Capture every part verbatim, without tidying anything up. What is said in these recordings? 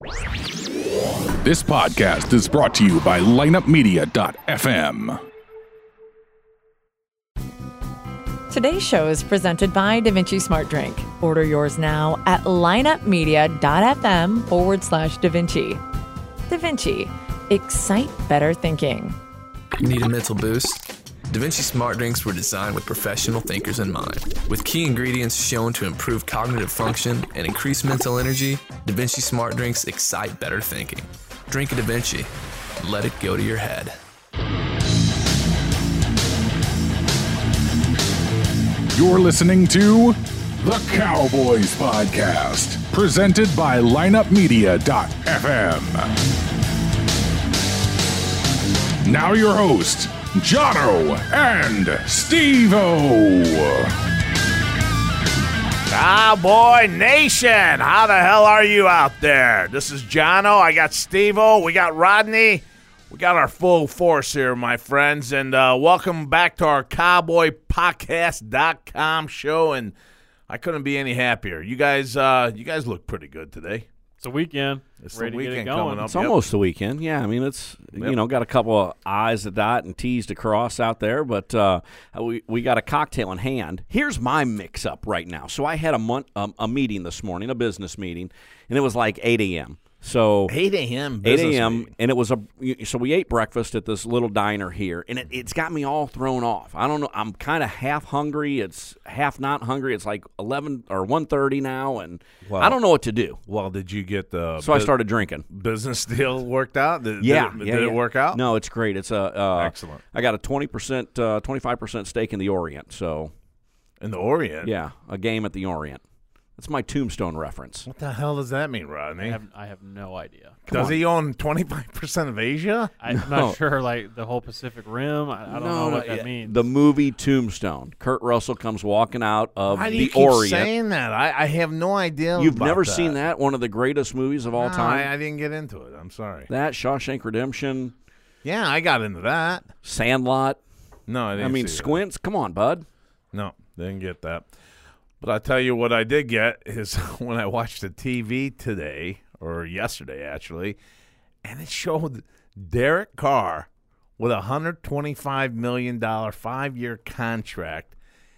This podcast is brought to you by lineup media dot f m. Today's show is presented by DaVinci Smart Drink. Order yours now at lineup media dot f m forward slash DaVinci. DaVinci, excite better thinking. Need a mental boost? DaVinci Smart Drinks were designed with professional thinkers in mind. With key ingredients shown to improve cognitive function and increase mental energy, DaVinci Smart Drinks excite better thinking. Drink a DaVinci. Let it go to your head. You're listening to The Cowboys Podcast, presented by lineup media dot f m. Now your host, Jono and Steve-O. Cowboy Nation, how the hell are you out there? This is Jono. I got Steve-O. We got Rodney. We got our full force here, my friends. And uh, welcome back to our cowboy podcast dot com show. And I couldn't be any happier. You guys, uh, you guys look pretty good today. It's a weekend. It's Ready the to get it weekend going. coming up. It's Yep. almost the weekend. Yeah, I mean, it's, Yep. you know, got a couple of I's to dot and T's to cross out there, but uh, we, we got a cocktail in hand. Here's my mix-up right now. So I had a, month, um, a meeting this morning, a business meeting, and it was like eight a.m. So eight a.m. eight business a.m. meeting. and it was a so we ate breakfast at this little diner here, and it, it's got me all thrown off. I don't know. I'm kind of half hungry. It's half not hungry. It's like eleven or one thirty now, and Wow. I don't know what to do. Well, did you get the So I bu- started drinking. business deal worked out? Did, Yeah, did, it, yeah, did yeah. it work out? No, it's great. It's a uh, Excellent. I got a twenty percent, uh, twenty-five percent stake in the Orient. So In the Orient? yeah, a game at the Orient. That's my Tombstone reference. What the hell does that mean, I Rodney? have I have no idea. Does he own twenty-five percent of Asia? I'm No. not sure, like the whole Pacific Rim. I, I don't No, know no, what that yeah, means. The movie Tombstone. Kurt Russell comes walking out of Why do the you keep Orient. saying that? I, I have no idea. You've about never that. seen that? One of the greatest movies of all No, time. I, I didn't get into it. I'm sorry. That Shawshank Redemption, Yeah, I got into that. Sandlot. No, I didn't. I mean, see that. Squints. Come on, bud. No, didn't get that. But I'll tell you what I did get is when I watched the T V today, or yesterday actually, and it showed Derek Carr with a one hundred twenty-five million dollars five-year contract.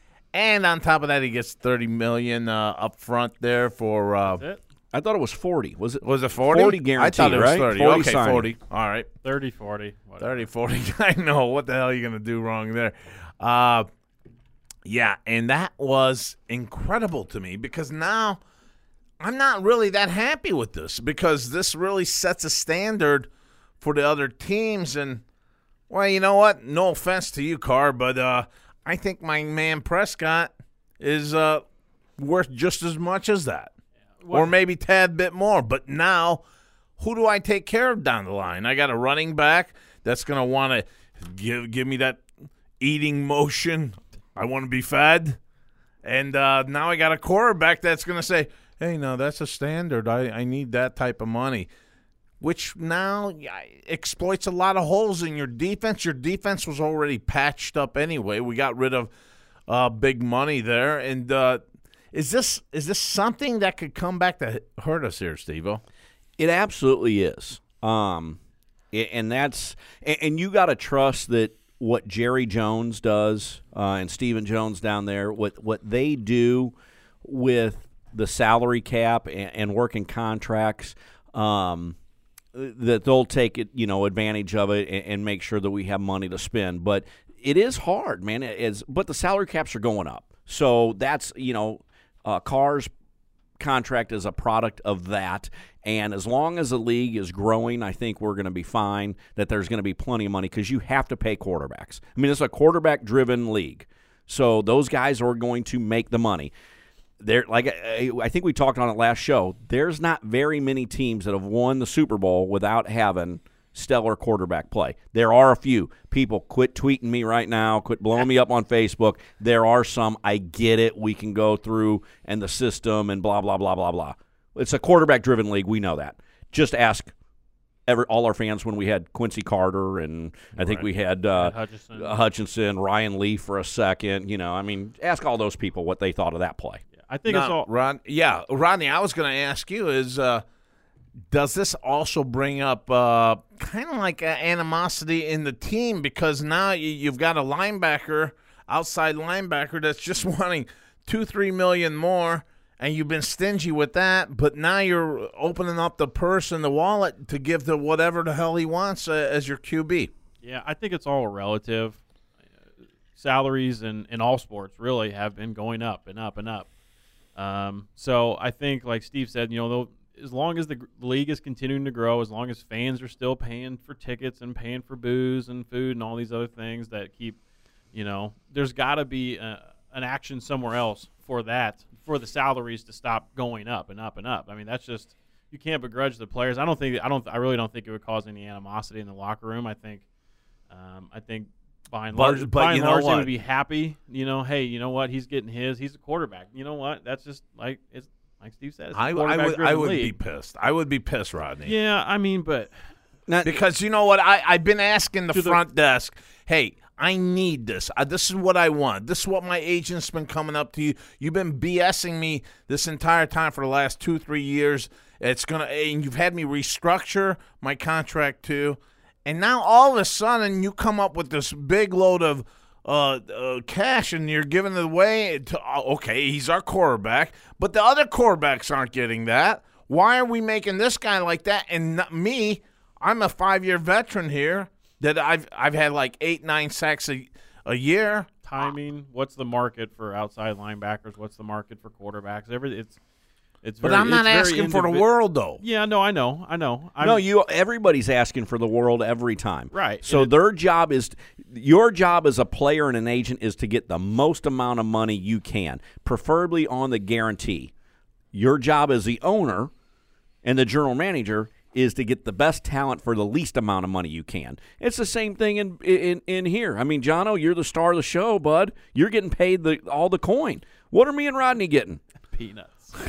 And on top of that, he gets thirty million dollars uh, up front there for uh, That's it. I thought it was forty. Was it? was it forty? forty I guaranteed, thought it was right? thirty. forty okay, signing. forty. All right. thirty, forty. Whatever. thirty, forty. I know. What the hell are you going to do wrong there? Uh, yeah, and that was incredible to me because now I'm not really that happy with this because this really sets a standard for the other teams. And, well, you know what? No offense to you, Carr, but uh, I think my man Prescott is uh, worth just as much as that. What- Or maybe tad bit more. But now, who do I take care of down the line? I got a running back that's going to want to give give me that eating motion. I want to be fed. And uh, now I got a quarterback that's going to say, hey, no, that's a standard. I, I need that type of money, which now yeah, exploits a lot of holes in your defense. Your defense was already patched up anyway. We got rid of uh, big money there. And uh, is this is this something that could come back to hurt us here, Steve-O? It absolutely is. Um, a- and that's and, and you got to trust that what Jerry Jones does uh, and Stephen Jones down there, what what they do with the salary cap and, and working contracts, um, that they'll take it, you know, advantage of it and, and make sure that we have money to spend. But it is hard, man. It is, but the salary caps are going up, so that's you know, uh, Carr's contract is a product of that. And as long as the league is growing, I think we're going to be fine, that there's going to be plenty of money because you have to pay quarterbacks. I mean, it's a quarterback-driven league. So those guys are going to make the money. There, like I, I think we talked on it last show, there's not very many teams that have won the Super Bowl without having stellar quarterback play. There are a few. People, quit tweeting me right now. Quit blowing me up on Facebook. There are some. I get it. We can go through and the system and blah, blah, blah, blah, blah. It's a quarterback-driven league. We know that. Just ask every, all our fans when we had Quincy Carter and I think Right. we had uh, Hutchinson. Hutchinson, Ryan Leaf for a second. You know, I mean, ask all those people what they thought of that play. I think it's Now, all. Rod, yeah, Rodney, I was going to ask you is uh, does this also bring up uh, kind of like an animosity in the team? Because now you, you've got a linebacker, outside linebacker, that's just wanting two, three million more, and you've been stingy with that. But now you're opening up the purse and the wallet to give to whatever the hell he wants uh, as your Q B. Yeah, I think it's all relative. Salaries in, in all sports really have been going up and up and up. Um, so I think, like Steve said, you know, they'll, as long as the league is continuing to grow, as long as fans are still paying for tickets and paying for booze and food and all these other things that keep, you know, there's got to be a, an action somewhere else for that, for the salaries to stop going up and up and up. I mean, that's just, you can't begrudge the players. I don't think, I don't, I really don't think it would cause any animosity in the locker room. I think, um, I think by and large, but, by but and you know large they what? would be happy. You know, hey, you know what? He's getting his. He's a quarterback. You know what? That's just like it's like Steve said. It's a I, I would, I quarterback-driven would be league. pissed. I would be pissed, Rodney. Yeah, I mean, but Because you know what? I, I've been asking the To the- front desk, hey, I need this. Uh, this is what I want. This is what my agent's been coming up to you. You've been BSing me this entire time for the last two, three years. It's gonna, and you've had me restructure my contract too. And now all of a sudden you come up with this big load of uh, uh, cash and you're giving it away to, uh, okay, he's our quarterback, but the other quarterbacks aren't getting that. Why are we making this guy like that and not me? I'm a five-year veteran here that I've I've had like eight, nine sacks a, a year. timing. What's the market for outside linebackers? What's the market for quarterbacks? Every it's it's. But very, I'm not it's very asking for the indivi- world, though. Yeah, no, I know, I know. I'm, No, you. Everybody's asking for the world every time. Right. So And it- their job is, your job as a player and an agent is to get the most amount of money you can, preferably on the guarantee. Your job as the owner and the general manager is to get the best talent for the least amount of money you can. It's the same thing in in, in here. I mean, Jono, you're the star of the show, bud. You're getting paid the all the coin. What are me and Rodney getting? peanuts.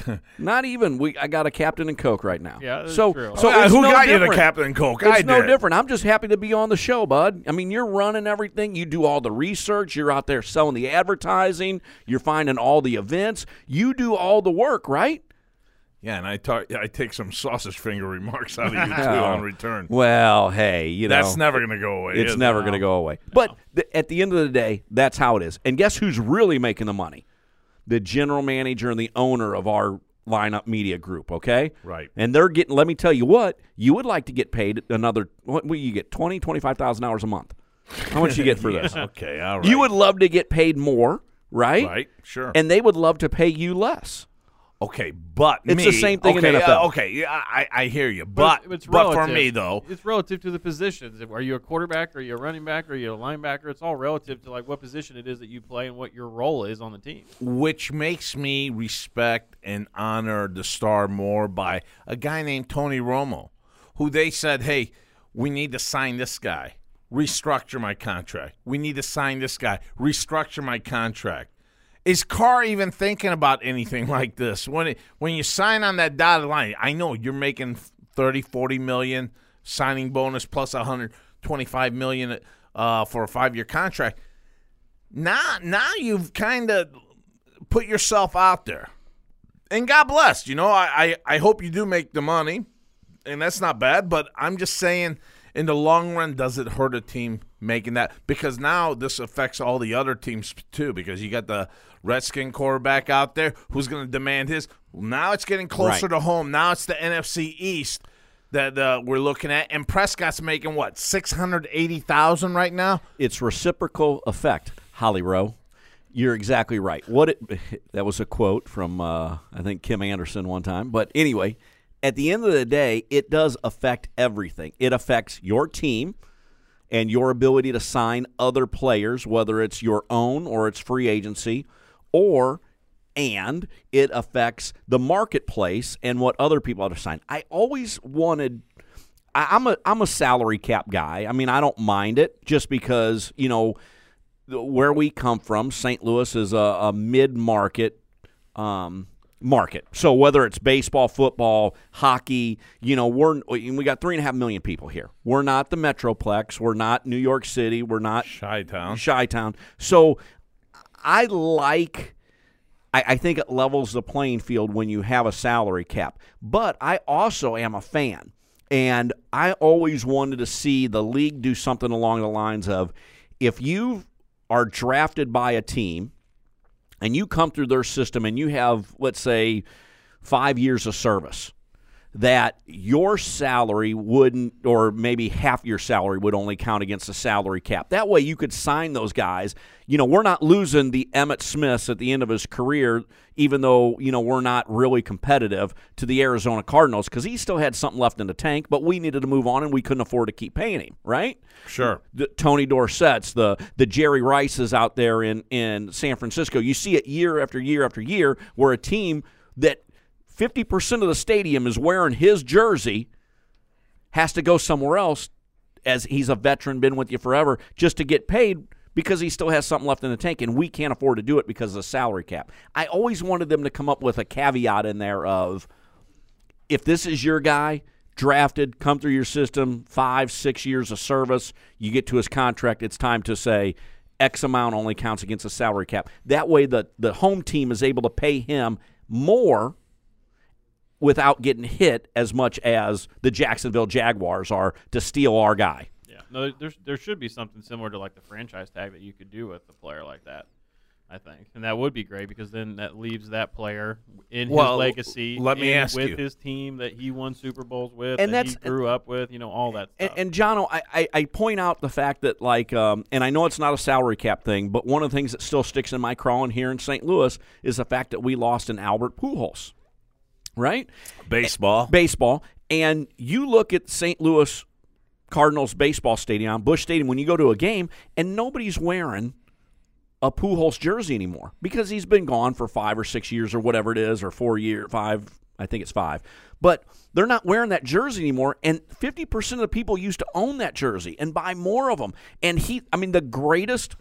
Not even. We. I got a Captain and Coke right now. Yeah, that's so true. so Uh, it's who no got you different. the Captain Coke? It's I no did. different. I'm just happy to be on the show, bud. I mean, you're running everything. You do all the research. You're out there selling the advertising. You're finding all the events. You do all the work, right? Yeah, and I talk, I take some sausage finger remarks out of you, too, on return. Well, hey, you know. That's never going to go away. It's is never it? going to go away. But th- at the end of the day, that's how it is. And guess who's really making the money? The general manager and the owner of our Lineup Media Group, okay? Right. And they're getting, let me tell you what, you would like to get paid another, what will you get, twenty thousand dollars, twenty-five thousand dollars a month. How much you get for this? Okay, all right. You would love to get paid more, right? Right, sure. And they would love to pay you less. Okay, but It's me, the same thing in okay, N F L. uh, okay, yeah, I, I hear you. But, But it's but for relative. me, though, it's relative to the positions. Are you a quarterback? Are you a running back? Are you a linebacker? It's all relative to like what position it is that you play and what your role is on the team. which makes me respect and honor the star more by a guy named Tony Romo, who they said, hey, we need to sign this guy, restructure my contract. We need to sign this guy, restructure my contract. Is Carr even thinking about anything like this? When it, when you sign on that dotted line, I know you're making thirty, forty million signing bonus plus one hundred twenty-five million uh, for a five-year contract. Now, now you've kind of put yourself out there. And God bless, you know, I, I, I hope you do make the money, and that's not bad, but I'm just saying in the long run, does it hurt a team making that? Because now this affects all the other teams too, because you got the Redskin quarterback out there who's going to demand his. Now it's getting closer Right. to home. Now it's the N F C East that uh, we're looking at, and Prescott's making, what, six hundred eighty thousand dollars right now? It's reciprocal effect, Holly Rowe. You're exactly right. What it, that was a quote from, uh, I think, Kim Anderson one time. But anyway, at the end of the day, it does affect everything. It affects your team and your ability to sign other players, whether it's your own or it's free agency, or and it affects the marketplace and what other people have to sign. I always wanted I, I'm a I'm a salary cap guy. I mean, I don't mind it just because, you know, where we come from, Saint Louis is a, a mid-market um, market. So whether it's baseball, football, hockey, you know, we're we got three and a half million people here. We're not the Metroplex. We're not New York City. We're not Chi-town. Chi-town. So I like I, I think it levels the playing field when you have a salary cap. But I also am a fan, and I always wanted to see the league do something along the lines of, if you are drafted by a team and you come through their system and you have, let's say, five years of service, that your salary wouldn't, or maybe half your salary would only count against the salary cap. That way you could sign those guys. You know, we're not losing the Emmitt Smiths at the end of his career, even though, you know, we're not really competitive, to the Arizona Cardinals, because he still had something left in the tank, but we needed to move on and we couldn't afford to keep paying him, right? Sure. The Tony Dorsett's, the the Jerry Rice's out there in, in San Francisco. You see it year after year after year where a team that fifty percent of the stadium is wearing his jersey has to go somewhere else, as he's a veteran, been with you forever, just to get paid because he still has something left in the tank, and we can't afford to do it because of the salary cap. I always wanted them to come up with a caveat in there of, if this is your guy, drafted, come through your system, five, six years of service, you get to his contract, it's time to say X amount only counts against the salary cap. That way the, the home team is able to pay him more without getting hit as much as the Jacksonville Jaguars are to steal our guy. Yeah, no, there there should be something similar to like the franchise tag that you could do with a player like that, I think, and that would be great because then that leaves that player in Well, his legacy. let me in, ask with you. his team that he won Super Bowls with, And that that's- he grew up with, you know, all that And, stuff. and Jono, I, I, I point out the fact that, like, um, and I know it's not a salary cap thing, but one of the things that still sticks in my craw here in Saint Louis is the fact that we lost an Albert Pujols, right? Baseball. Baseball. And you look at Saint Louis Cardinals baseball stadium, Busch Stadium, when you go to a game, and nobody's wearing a Pujols jersey anymore because he's been gone for five or six years or whatever it is, or four years, five, I think it's five. But they're not wearing that jersey anymore, and fifty percent of the people used to own that jersey and buy more of them. And he, I mean, the greatest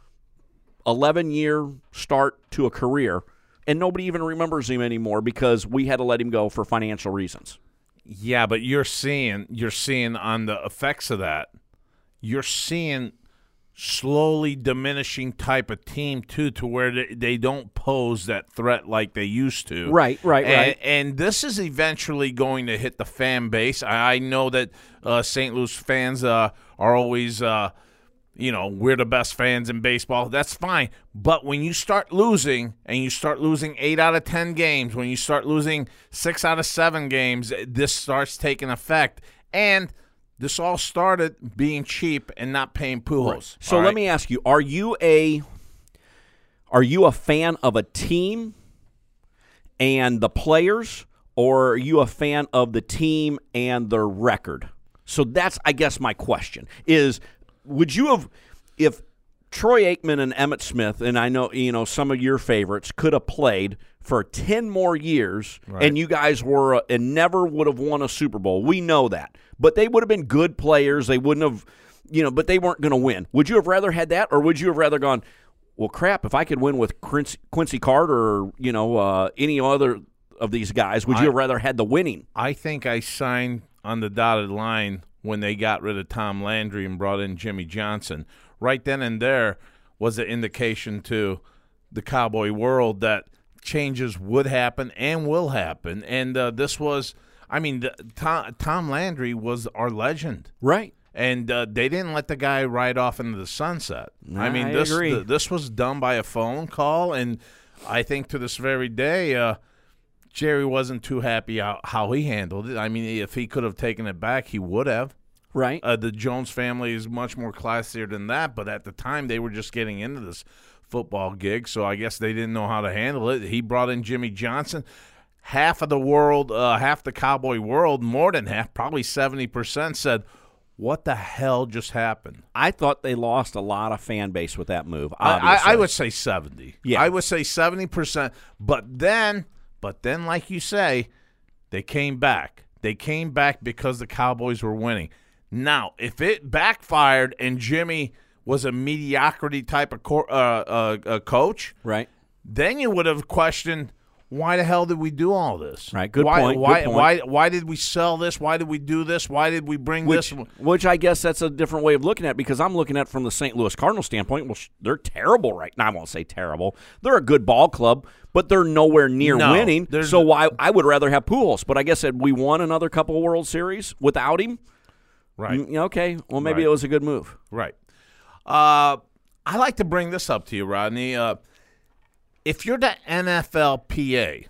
eleven-year start to a career, and nobody even remembers him anymore because we had to let him go for financial reasons. Yeah, but you're seeing you're seeing on the effects of that, you're seeing slowly diminishing type of team too, to where they, they don't pose that threat like they used to. Right, right, and, right. And this is eventually going to hit the fan base. I, I know that uh, Saint Louis fans uh, are always, uh, you know, we're the best fans in baseball. That's fine. But when you start losing, and you start losing eight out of ten games, when you start losing six out of seven games, this starts taking effect. And this all started being cheap and not paying Pujols. Right. So all let right? me ask you: Are you a are you a fan of a team and the players, or are you a fan of the team and their record? So that's, I guess, my question is: would you have, if Troy Aikman and Emmitt Smith, and I know you know some of your favorites, could have played for ten more years, Right. and you guys were uh, and never would have won a Super Bowl? We know that, but they would have been good players. They wouldn't have, you know, but they weren't going to win. Would you have rather had that, or would you have rather gone, well, crap, if I could win with Quincy, Quincy Carter or you know uh, any other of these guys, would you I- have rather had the winning? I think I signed on the dotted line when they got rid of Tom Landry and brought in Jimmy Johnson. Right then and there was an indication to the Cowboy world that changes would happen and will happen. And uh, this was, I mean, the, Tom, Tom Landry was our legend. Right. And uh, they didn't let the guy ride off into the sunset. I mean, I this agree. th- this was done by a phone call, and I think to this very day, uh, Jerry wasn't too happy how, how he handled it. I mean, if he could have taken it back, he would have. Right. Uh, the Jones family is much more classier than that, but at the time they were just getting into this football gig, so I guess they didn't know how to handle it. He brought in Jimmy Johnson. Half of the world, uh, half the Cowboy world, more than half, probably seventy percent said, what the hell just happened? I thought they lost a lot of fan base with that move. I, I, Obviously. I would say seventy. Yeah. I would say seventy percent. But then, but then, like you say, they came back. They came back because the Cowboys were winning. Now, if it backfired and Jimmy was a mediocrity type of co- uh, uh, uh, coach, Right. then you would have questioned, why the hell did we do all this? Right, good why, point, Why, good point. why, why did we sell this? Why did we do this? Why did we bring Which, this? which I guess that's a different way of looking at it, because I'm looking at it from the Saint Louis Cardinals standpoint. Well, sh- they're terrible right now. I won't say terrible. They're a good ball club, but they're nowhere near No, winning. there's- So why I would rather have Pujols. But I guess had we won another couple of World Series without him, Right. mm, okay, well, maybe Right. it was a good move. Right. Uh, I like to bring this up to you, Rodney. Uh, if you're the N F L P A,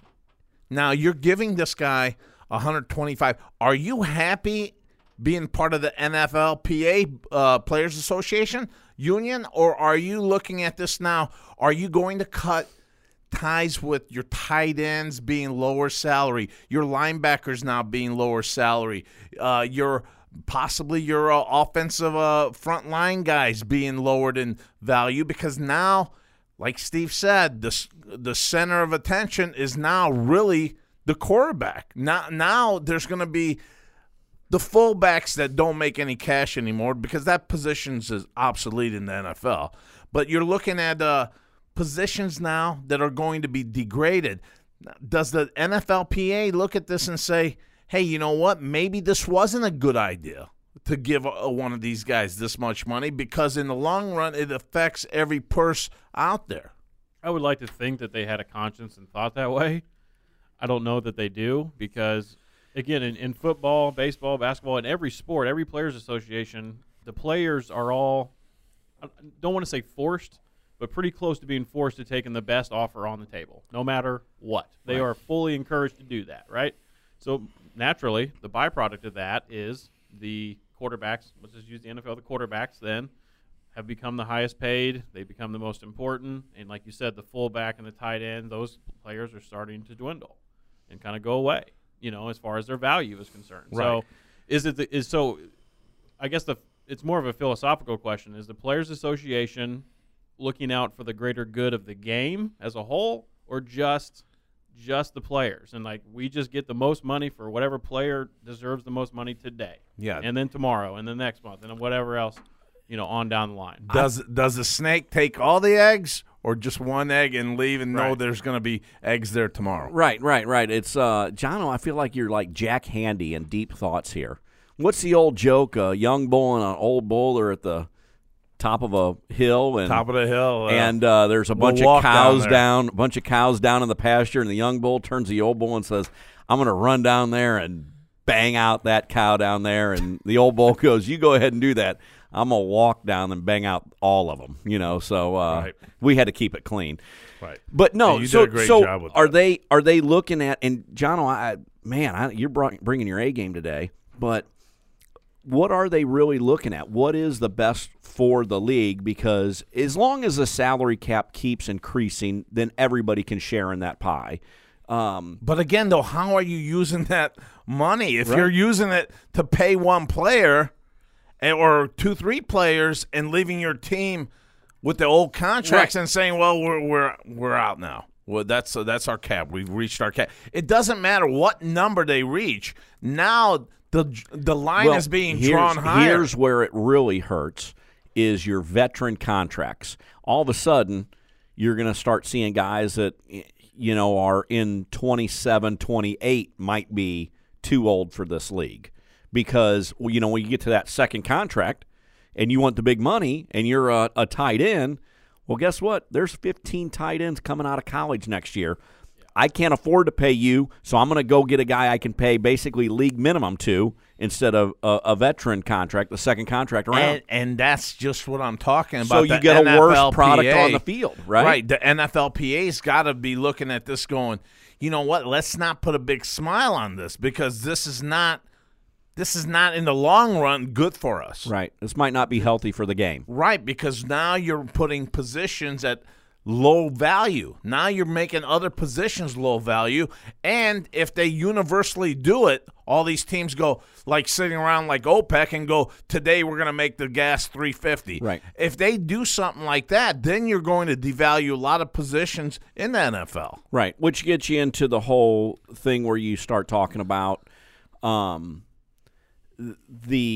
now you're giving this guy one hundred twenty-five. Are you happy being part of the N F L P A uh, Players Association union, or are you looking at this now? Are you going to cut ties with your tight ends being lower salary, your linebackers now being lower salary, uh, your possibly your uh, offensive uh, front line guys being lowered in value, because now, like Steve said, the the center of attention is now really the quarterback. Now, now there's going to be the fullbacks that don't make any cash anymore, because that position is obsolete in the N F L. But you're looking at uh, positions now that are going to be degraded. Does the N F L P A look at this and say, hey, you know what? Maybe this wasn't a good idea to give a, one of these guys this much money, because in the long run, it affects every purse out there. I would like to think that they had a conscience and thought that way. I don't know that they do, because, again, in, in football, baseball, basketball, in every sport, every players' association, the players are all, I don't want to say forced, but pretty close to being forced to taking the best offer on the table, no matter what. They Right. are fully encouraged to do that, right? So, naturally, the byproduct of that is the quarterbacks, let's just use the N F L, the quarterbacks then have become the highest paid. They become the most important. And like you said, the fullback and the tight end, those players are starting to dwindle and kind of go away, you know, as far as their value is concerned. Right. So is it the, is so I guess the it's more of a philosophical question. Is the Players Association looking out for the greater good of the game as a whole, or just just the players? And like, we just get the most money for whatever player deserves the most money today. Yeah. And then tomorrow and the next month and then whatever else, you know, on down the line. Does does the snake take all the eggs, or just one egg and leave and know Right. there's going to be eggs there tomorrow? Right, right, right. It's uh, Jono, I feel like you're like Jack Handy in Deep Thoughts here. What's the old joke? A young bull and an old bull are at the top of a hill, and Top of the hill. Uh, and uh, there's a we'll bunch of walk down cows there. down, a bunch of cows down in the pasture, and the young bull turns to the old bull and says, "I'm going to run down there and bang out that cow down there." And the old bull goes, "You go ahead and do that. I'm going to walk down and bang out all of them." You know, so uh, Right. we had to keep it clean. Right. But no, Yeah, you so did a great so job with are that. they are they looking at, and John, I man, I, you're brought, bringing your A game today, but what are they really looking at? What is the best for the league? Because as long as the salary cap keeps increasing, then everybody can share in that pie. Um, But again, though, how are you using that money? If Right. you're using it to pay one player and- or two, three players, and leaving your team with the old contracts Right. and saying, "Well, we're we're we're out now. Well, that's uh, that's our cap. We've reached our cap." It doesn't matter what number they reach. Now the the line well, is being here's, drawn higher. Here's where it really hurts: is your veteran contracts. All of a sudden, you're going to start seeing guys that you know are in twenty-seven, twenty-eight might be too old for this league, because you know when you get to that second contract and you want the big money and you're a, a tight end, well, guess what? There's fifteen tight ends coming out of college next year. I can't afford to pay you, so I'm going to go get a guy I can pay basically league minimum to instead of a, a veteran contract, the second contract around. And, and that's just what I'm talking about. So you The get a worse N F L P A, product on the field, right? Right. The N F L P A's got to be looking at this going, you know what, let's not put a big smile on this, because this is not this is not in the long run good for us. Right. This might not be healthy for the game. Right, because now you're putting positions at low value. Now you're making other positions low value, and if they universally do it, all these teams go like sitting around like OPEC and go, today we're going to make the gas three fifty. Right. If they do something like that, then you're going to devalue a lot of positions in the N F L. Right, which gets you into the whole thing where you start talking about um, the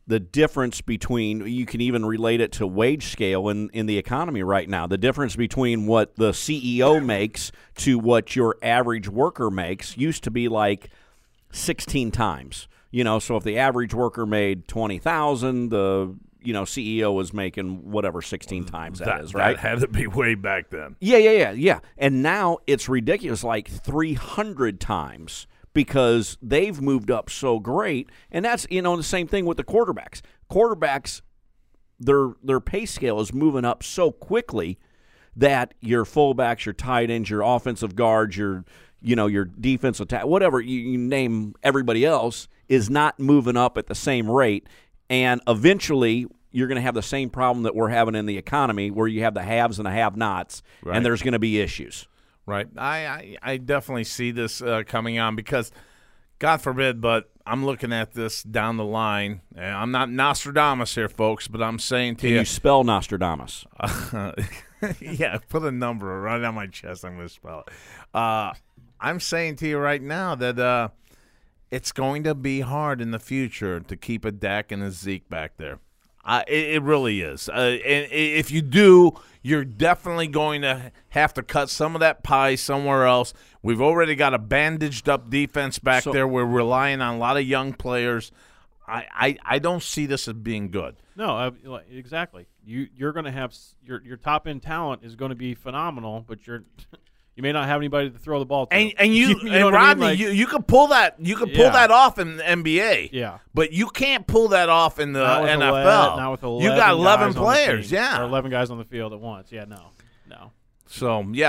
the difference between, you can even relate it to wage scale in, in the economy right now, the difference between what the C E O makes to what your average worker makes used to be like sixteen times. You know, so if the average worker made twenty thousand dollars, the you know, C E O was making whatever sixteen times that, that is, right? That had to be way back then. Yeah, yeah, yeah, yeah. And now it's ridiculous, like three hundred times, because they've moved up so great. And that's, you know, the same thing with the quarterbacks. Quarterbacks, their their pay scale is moving up so quickly that your fullbacks, your tight ends, your offensive guards, your, you know, your defensive tackle, whatever you, you name everybody else, is not moving up at the same rate. And eventually you're going to have the same problem that we're having in the economy, where you have the haves and the have-nots, right. And there's going to be issues. Right. I, I, I definitely see this uh, coming on because, God forbid, but I'm looking at this down the line. And I'm not Nostradamus here, folks, but I'm saying to Can you. you spell Nostradamus? Uh, yeah, put a number right on my chest. I'm going to spell it. Uh, I'm saying to you right now that uh, it's going to be hard in the future to keep a Dak and a Zeke back there. Uh, it, it really is. Uh, and if you do, you're definitely going to have to cut some of that pie somewhere else. We've already got a bandaged-up defense back so, there. We're relying on a lot of young players. I, I, I don't see this as being good. No, uh, exactly. You you're going to have your your top end talent is going to be phenomenal, but you're you may not have anybody to throw the ball to. And and you, you know and Rodney, I mean? like, you you could pull that you could pull yeah. that off in the N B A. Yeah, but you can't pull that off in the N F L. eleven, not with eleven you got eleven guys players, yeah, or eleven guys on the field at once. Yeah, no, no. So yeah,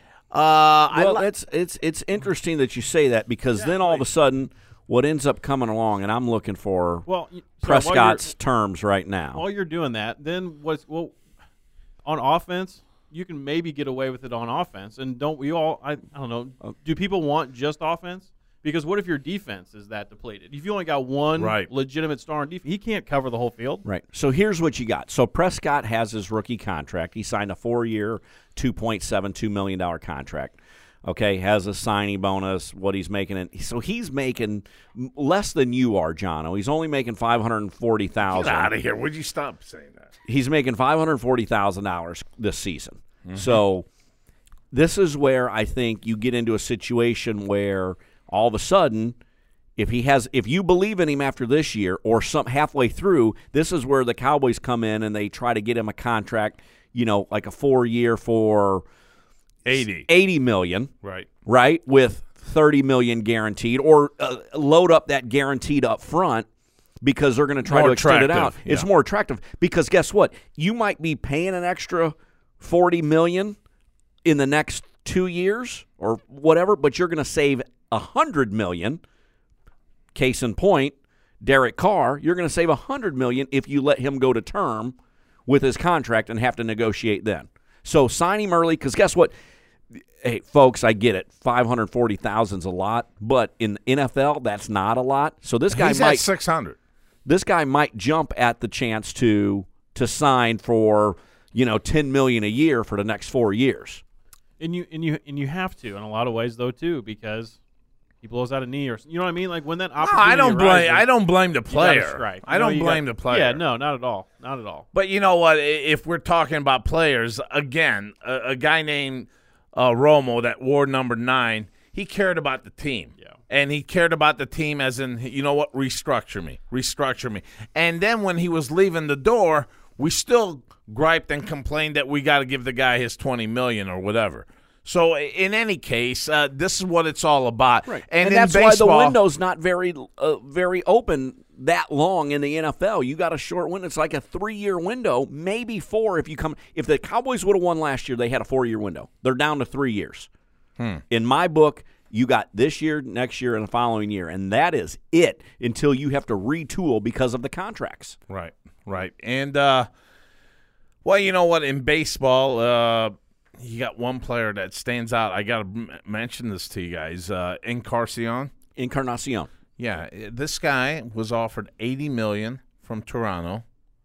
uh, well, I li- it's it's it's interesting that you say that, because yeah, then all please. of a sudden, what ends up coming along, and I'm looking for well, so Prescott's terms right now. While you're doing that, then what's well on offense? You can maybe get away with it on offense, and don't we all? I, I don't know. Do people want just offense? Because what if your defense is that depleted? If you only got one right. legitimate star in defense, he can't cover the whole field. Right. So here's what you got. So Prescott has his rookie contract. He signed a four-year, two point seven two million dollars contract. Okay, has a signing bonus, what he's making. In, so he's making less than you are, Jono. He's only making five hundred forty thousand dollars. Get out of here. Would you stop saying that? He's making five hundred forty thousand dollars this season. Mm-hmm. So this is where I think you get into a situation where all of a sudden, if he has, if you believe in him after this year or some halfway through, this is where the Cowboys come in and they try to get him a contract, you know, like a four-year for eighty, eighty million, right, right, with thirty million guaranteed, or uh, load up that guaranteed up front. Because they're going to try more to extend it out. Yeah. It's more attractive because guess what? You might be paying an extra forty million dollars in the next two years or whatever, but you're going to save one hundred million dollars. Case in point, Derek Carr, you're going to save one hundred million dollars if you let him go to term with his contract and have to negotiate then. So sign him early because guess what? Hey, folks, I get it. five hundred forty thousand dollars is a lot, but in N F L, that's not a lot. So this guy He's might at six hundred. This guy might jump at the chance to to sign for, you know, ten million dollars a year for the next four years. And you and you and you have to in a lot of ways though too, because he blows out a knee or you know what I mean. Like when that opportunity no, I don't blame. arises, I don't blame the player. Strike. I don't you blame got, the player. Yeah, no, not at all, not at all. But you know what? If we're talking about players again, a, a guy named uh, Romo that wore number nine, he cared about the team. Yeah. And he cared about the team as in, you know what, restructure me, restructure me. And then when he was leaving the door, we still griped and complained that we got to give the guy his twenty million dollars or whatever. So in any case, uh, this is what it's all about. Right. And, And, in that's baseball, why the window's not very uh, very open that long in the N F L. You got a short window. It's like a three-year window, maybe four if you come. If the Cowboys would have won last year, they had a four-year window. They're down to three years. Hmm. In my book, you got this year, next year, and the following year, and that is it until you have to retool because of the contracts. Right, right. And, uh, well, you know what? In baseball, uh, you got one player that stands out. I got to m- mention this to you guys. Uh, Encarnacion. Encarnacion. Yeah, this guy was offered eighty million dollars from Toronto,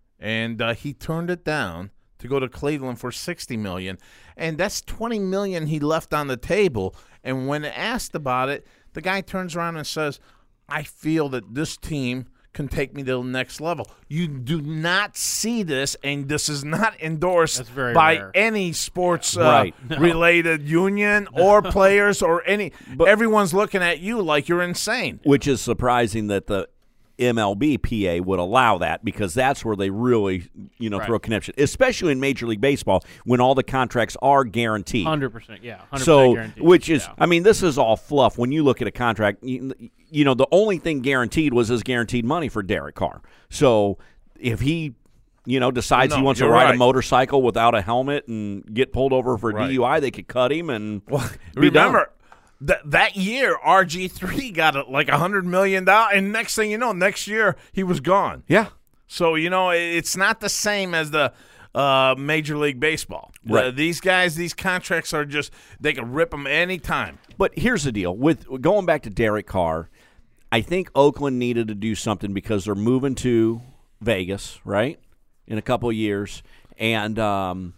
and uh, he turned it down to go to Cleveland for sixty million dollars. And that's twenty million dollars he left on the table. And when asked about it, the guy turns around and says, I feel that this team can take me to the next level. You do not see this, and this is not endorsed That's very by rare. any sports uh, Right. related union or players or any. Everyone's looking at you like you're insane. Which is surprising that the M L B P A would allow that, because that's where they really, you know, Right. throw a connection, especially in Major League Baseball when all the contracts are guaranteed. one hundred percent, yeah. one hundred percent So, guaranteed. which is, yeah. I mean, this is all fluff. When you look at a contract, you, you know, the only thing guaranteed was his guaranteed money for Derek Carr. So if he, you know, decides he No, wants to you're ride right. a motorcycle without a helmet and get pulled over for Right. D U I, they could cut him and Well, be done. remember that that year R G three got a, like a hundred million dollars, and next thing you know, next year he was gone. Yeah. So you know it's not the same as the uh, Major League Baseball. Right. Uh, these guys, these contracts are just they can rip them anytime. But here's the deal. With going back to Derek Carr, I think Oakland needed to do something because they're moving to Vegas, right, in a couple of years. And um,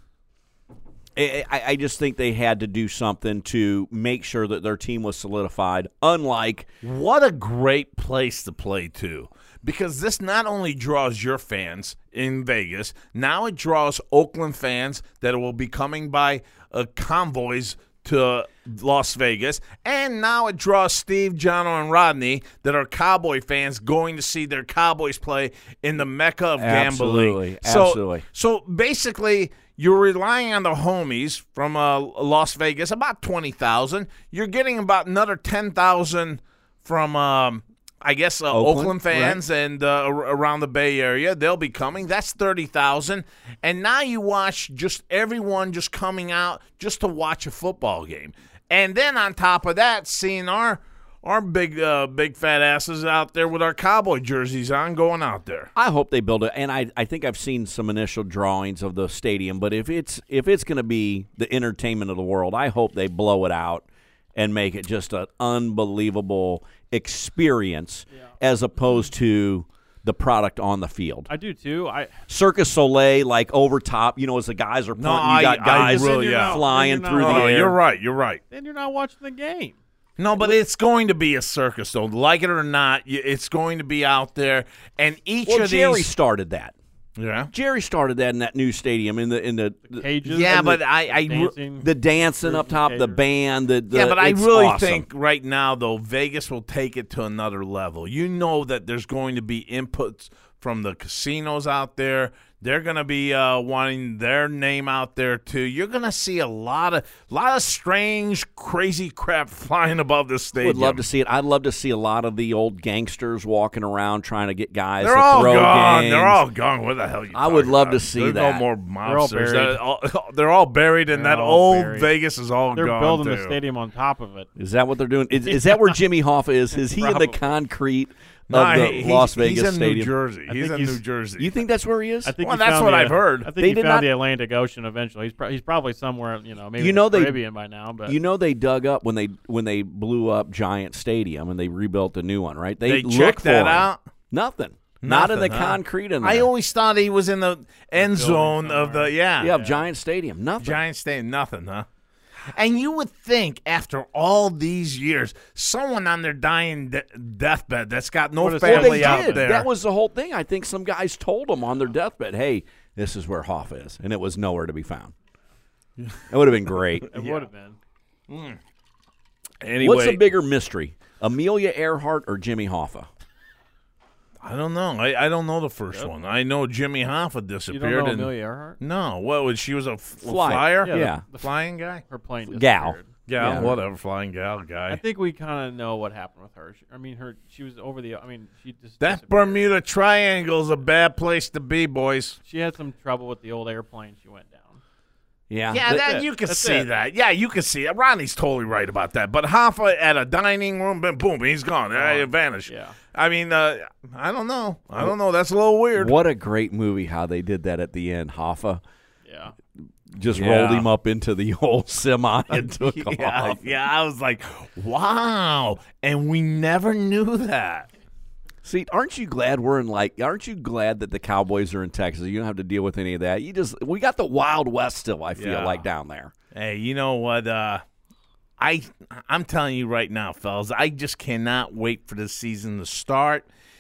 I, I just think they had to do something to make sure that their team was solidified, unlike What a great place to play to. Because this not only draws your fans in Vegas, now it draws Oakland fans that will be coming by uh, convoys to Las Vegas. And now it draws Steve, Jono, and Rodney that are Cowboy fans going to see their Cowboys play in the mecca of Absolutely, gambling. So, absolutely. So basically, you're relying on the homies from uh, Las Vegas, about twenty thousand. You're getting about another ten thousand from um, I guess uh, Oakland, Oakland, fans and uh, ar- around the Bay Area. They'll be coming. That's thirty thousand. And now you watch just everyone just coming out just to watch a football game. And then on top of that, seeing our our big uh, big fat asses out there with our Cowboy jerseys on going out there. I hope they build it, and I, I think I've seen some initial drawings of the stadium. But if it's if it's going to be the entertainment of the world, I hope they blow it out and make it just an unbelievable experience, as opposed to the product on the field. I do too. I Circus Soleil, like over top, you know, as the guys are punting, No, you got I- I guys really- Then you're not- flying then through you're the not- Oh, air. you're right. You're right. then you're not watching the game. No, but it's going to be a circus, though. Like it or not, y- it's going to be out there. And each Well, of Jerry these, started that. yeah, Jerry started that in that new stadium in the in the Cages. yeah, and but the I, I re- dancing. the dancing up top, the band, the, the yeah, but I it's really awesome. think right now, though, Vegas will take it to another level. You know that there's going to be inputs from the casinos out there. They're going to be uh, wanting their name out there too. You're going to see a lot of lot of strange, crazy crap flying above the stadium. Would love to see it. I'd love to see a lot of the old gangsters walking around trying to get guys They're to all throw gone. games. They're all gone. What the hell? Are you I would talking love about? to see There's that. no more all mobsters. buried. They're all, they're all buried, and They're that all old buried. Vegas is all They're gone. building too. the stadium on top of it. Is that what they're doing? Is, is that where Jimmy Hoffa is? Is he in the Probably. concrete of Nah, the he- Las he's, Vegas he's in Stadium? New Jersey. I He's think in he's- New Jersey. You think that's where he is? I think Well, he that's found what the- I've heard. I think They he did found not- the Atlantic Ocean eventually. He's, pro- he's probably somewhere, you know, maybe You in know the they- Caribbean by now. But You know they dug up when they when they blew up Giant Stadium and they rebuilt a new one, right? They looked checked for that him. out? Nothing. Not in the Nothing, huh? concrete in there. I always thought he was in the end building zone of somewhere. the yeah, yeah, Giant Stadium. Nothing. Giant Stadium. Nothing, huh? And you would think after all these years, someone on their dying de- deathbed that's got no What is- Well, family they out did. there. That was the whole thing. I think some guys told them on their deathbed, "Hey, this is where Hoffa is," and it was nowhere to be found. It would have been great. it would have been. anyway, What's a bigger mystery, Amelia Earhart or Jimmy Hoffa? I don't know. I, I don't know the first one. I know Jimmy Hoffa You disappeared. don't know and, Amelia Earhart? No, what was she? Was a f- Fly- flyer? Yeah, Yeah. The flying guy. Her plane Gal. disappeared. Gal, Yeah. whatever, flying gal I guy. think we kind of know what happened with her. She, I mean, her she was over the. I mean, she just That disappeared. Bermuda Triangle's a bad place to be, boys. She had some trouble with the old airplane. She went down. Yeah, Yeah, Th- that, it. you can That's see it. that. Yeah, you can see it. Ronnie's totally right about that. But Hoffa at a dining room, boom, boom, he's gone. Uh, he vanished. Yeah. I mean, uh, I don't know. I don't know. That's a little weird. what a great movie! How they did that at the end. Hoffa Yeah. just Yeah. rolled him up into the old semi and took Yeah, off. yeah, I was like, wow. And we never knew that. See, aren't you glad we're in like? Aren't you glad that the Cowboys are in Texas? You don't have to deal with any of that. You just we got the Wild West still. I feel Yeah. like down there. Hey, you know what? Uh, I I'm telling you right now, fellas, I just cannot wait for the season to start.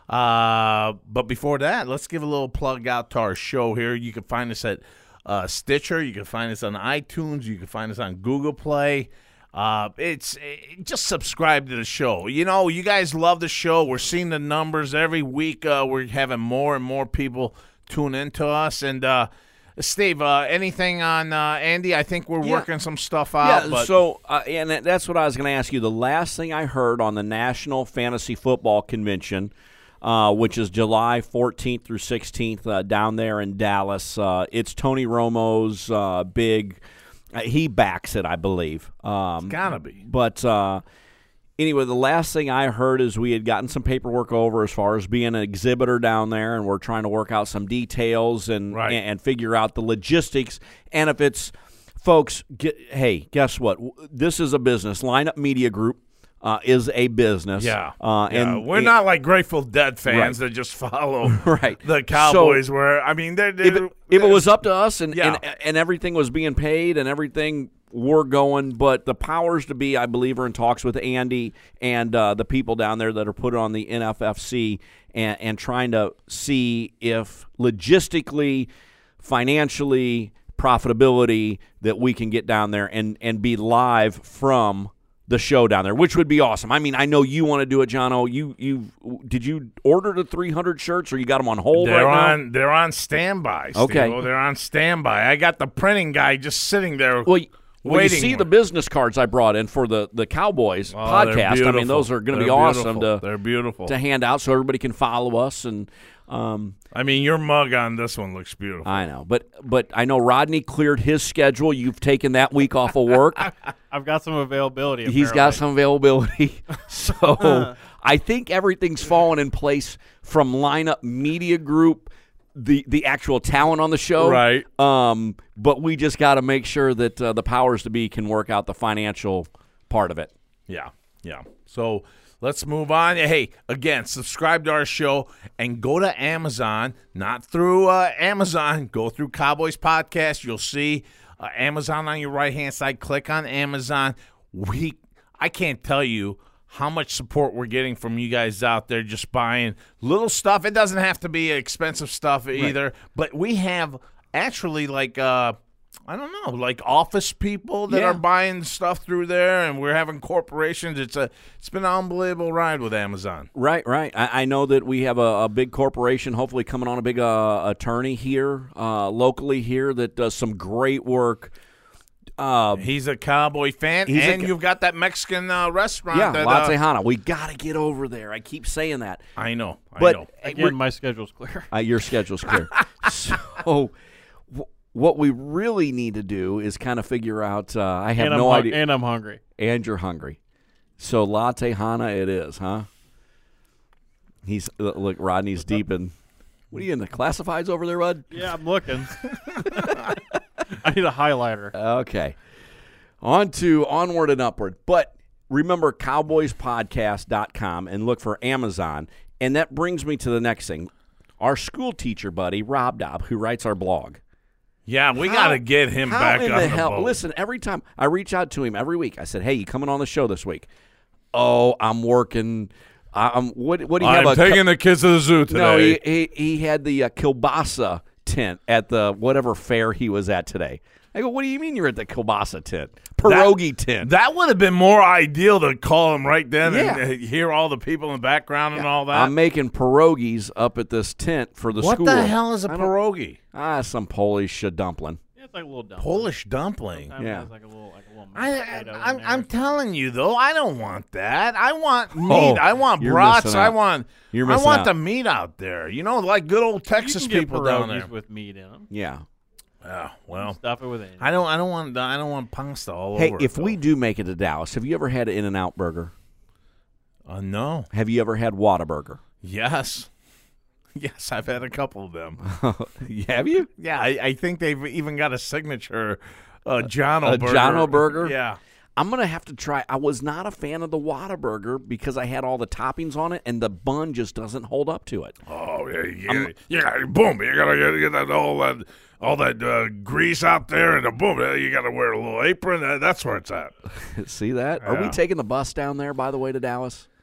Uh, but before that, let's give a little plug out to our show here. You can find us at uh, Stitcher. You can find us on iTunes. You can find us on Google Play. Uh, it's it, just subscribe to the show. You know, you guys love the show. We're seeing the numbers every week. Uh, we're having more and more people tune into us. And uh, Steve, uh, anything on uh, Andy? I think we're Yeah. working some stuff out. Yeah, but so uh, and that's what I was going to ask you. The last thing I heard on the National Fantasy Football Convention, uh, which is July fourteenth through sixteenth uh, down there in Dallas, uh, it's Tony Romo's uh, big. Uh, he backs it, I believe. Um, gotta be. But uh, anyway, the last thing I heard is we had gotten some paperwork over as far as being an exhibitor down there, and we're trying to work out some details and Right. and, and figure out the logistics. And if it's, folks, get, hey, guess what? This is a business. Lineup Media Group uh, is a business. Yeah. Uh, yeah. and we're not like Grateful Dead fans Right. that just follow Right. the Cowboys. where I mean, they're, they're, if it, if it was up to us and, Yeah. and and everything was being paid and everything were going, but the powers to be, I believe, are in talks with Andy and uh, the people down there that are put on the N F F C and, and trying to see if logistically, financially, profitability that we can get down there and, and be live from the show down there, which would be awesome. I mean, I know you want to do it, Jono. You you did you order the three hundred shirts, or you got them on hold They're right on. They're on standby. Steve. Okay. Oh, they're on standby. I got the printing guy just sitting there. now? Well, y- well, you waiting. see the business cards I brought in for the the Cowboys Oh, they're podcast. I mean, beautiful. those are going to be They're awesome beautiful. to They're beautiful. to hand out so everybody can follow us. And um, I mean, your mug on this one looks beautiful. I know, but but I know Rodney cleared his schedule. You've taken that week off of work. I've got some availability. He's got apparently. some availability. So I think everything's fallen in place from Lineup Media Group, the the actual talent on the show. Right. Um, but we just got to make sure that uh, the powers to be can work out the financial part of it. Yeah, yeah. So let's move on. Hey, again, subscribe to our show and go to Amazon, not through uh, Amazon. Go through Cowboys Podcast. You'll see uh, Amazon on your right-hand side. Click on Amazon. We, I can't tell you how much support we're getting from you guys out there just buying little stuff. It doesn't have to be expensive stuff either, but we have actually like uh, I don't know, like office people that Yeah. are buying stuff through there, and we're having corporations. It's a it's been an unbelievable ride with Amazon. Right, right. I, I know that we have a, a big corporation, hopefully coming on, a big uh, attorney here, uh, locally here, that does some great work. Uh, He's a Cowboy fan, He's a and ca- you've got that Mexican uh, restaurant. yeah, that, Latte uh, Hana. We got to get over there. I keep saying that. I know, I But know. uh, Again, my schedule's clear. Uh, your schedule's clear. so, w- what we really need to do is kind of figure out. Uh, I have and I'm no hung- idea. And I'm hungry. And you're hungry. So Latte Hana it is, huh? He's uh, look. Rodney's deep in. What are you in the classifieds over there, Rod? Yeah, I'm looking. I need a highlighter. Okay. On to onward and upward. But remember cowboys podcast dot com and look for Amazon. And that brings me to the next thing. Our school teacher buddy, Rob Dobb, who writes our blog. Yeah, we How- got to get him how back in on the the hell? boat. Listen, every time I reach out to him every week, I said, "Hey, you coming on the show this week?" Oh, I'm working. I'm what? What do you have? I'm a taking the kids to the zoo today. No, he, he he had the uh, kielbasa tent at the whatever fair he was at today. I go, what do you mean you're at the kielbasa tent? Pierogi tent. That would have been more ideal to call him right then Yeah. and uh, hear all the people in the background and all that. I'm making pierogies up at this tent for the what school. the hell is a I don't- pierogi? Ah, some Polish uh, dumpling. Yeah, it's like a little dumpling. Polish dumpling. Sometimes Yeah. it's like a little, like a little I, mashed I, potato in I'm, there. I'm telling you though, I don't want that. I want meat. Oh, I want you're brats. missing I out. want. You're I missing want out. the meat out there. You know, like good old You Texas can get people down pierogies there. with meat in them. Yeah. Yeah, well, Stuff it with it. I don't. I don't want. I don't want pasta all Hey, over. if it, we though. do make it to Dallas, have you ever had an In-N-Out burger? uh, no. Have you ever had Whataburger? Yes. Yes, I've had a couple of them. Have you? Yeah, I, I think they've even got a signature uh, Jono a burger. Jono burger? Yeah. I'm going to have to try. I was not a fan of the Whataburger because I had all the toppings on it, and the bun just doesn't hold up to it. Oh yeah, you gotta, you gotta, boom! You gotta get, get that all that all that uh, grease out there, and the boom! uh, You gotta wear a little apron. Uh, that's where it's at. See that? Are we Yeah. taking the bus down there, by the way, to Dallas?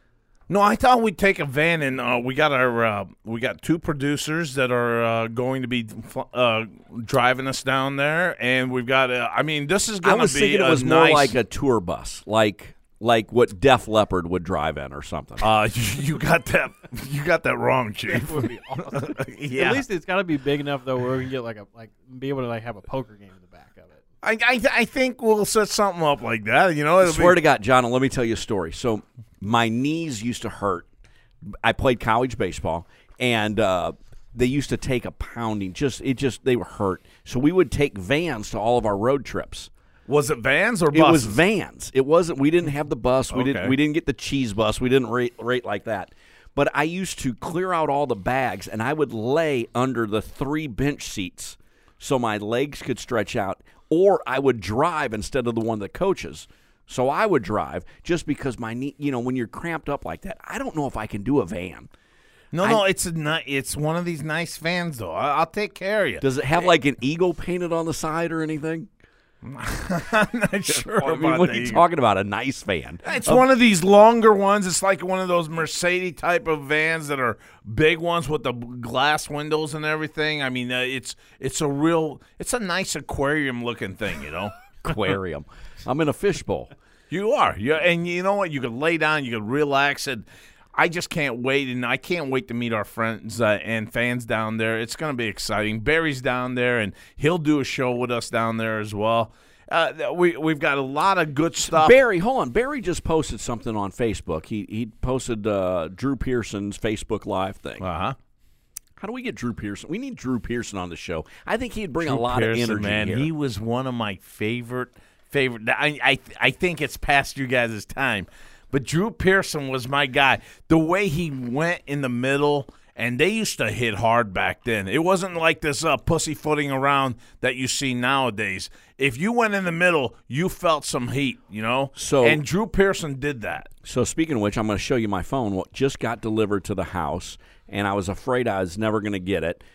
No, I thought we'd take a van, and uh, we got our uh, we got two producers that are uh, going to be uh, driving us down there, and we've got. Uh, I mean, this is I going to be. was thinking it was a more nice, like a tour bus, like like what Def Leppard would drive in or something. Uh, you got that. You got that wrong, Chief. Would be awesome. Yeah. At least it's got to be big enough though, where we can get like a like be able to like have a poker game in the back of it. I, I I think we'll set something up like that. You know, I it'll swear be, to God, John, let me tell you a story. So my knees used to hurt. I played college baseball, and uh, they used to take a pounding. Just it just they were hurt. So we would take vans to all of our road trips. Was it vans or It buses? was vans. It wasn't. We didn't have the bus. We Okay. didn't. We didn't get the cheese bus. We didn't rate rate like that. But I used to clear out all the bags, and I would lay under the three bench seats so my legs could stretch out, or I would drive instead of the one that coaches. So I would drive just because my knee, you know, when you're cramped up like that, I don't know if I can do a van. No, no, it's a ni- it's one of these nice vans though. I- I'll take care of you. Does it have like an eagle painted on the side or anything? I'm not sure I mean, about what are that. you talking about? A nice van? It's one of these longer ones. It's like one of those Mercedes type of vans that are big ones with the glass windows and everything. I mean, uh, it's it's a real, it's a nice aquarium looking thing, you know. Aquarium. I'm in a fishbowl. You are, yeah, and you know what? You could lay down, you could relax, and I just can't wait, and I can't wait to meet our friends uh, and fans down there. It's going to be exciting. Barry's down there, and he'll do a show with us down there as well. Uh, we we've got a lot of good stuff. Barry, hold on. Barry just posted something on Facebook. He he posted uh, Drew Pearson's Facebook Live thing. Uh huh. How do we get Drew Pearson? We need Drew Pearson on the show. I think he'd bring Drew a lot Pearson, of energy man. here. He was one of my favorite favorite. I I I think it's past you guys' time, but Drew Pearson was my guy. The way he went in the middle, and they used to hit hard back then. It wasn't like this uh, pussyfooting around that you see nowadays. If you went in the middle, you felt some heat, you know. So- and Drew Pearson did that. So speaking of which, I'm going to show you my phone. What just got delivered to the house, and I was afraid I was never going to get it.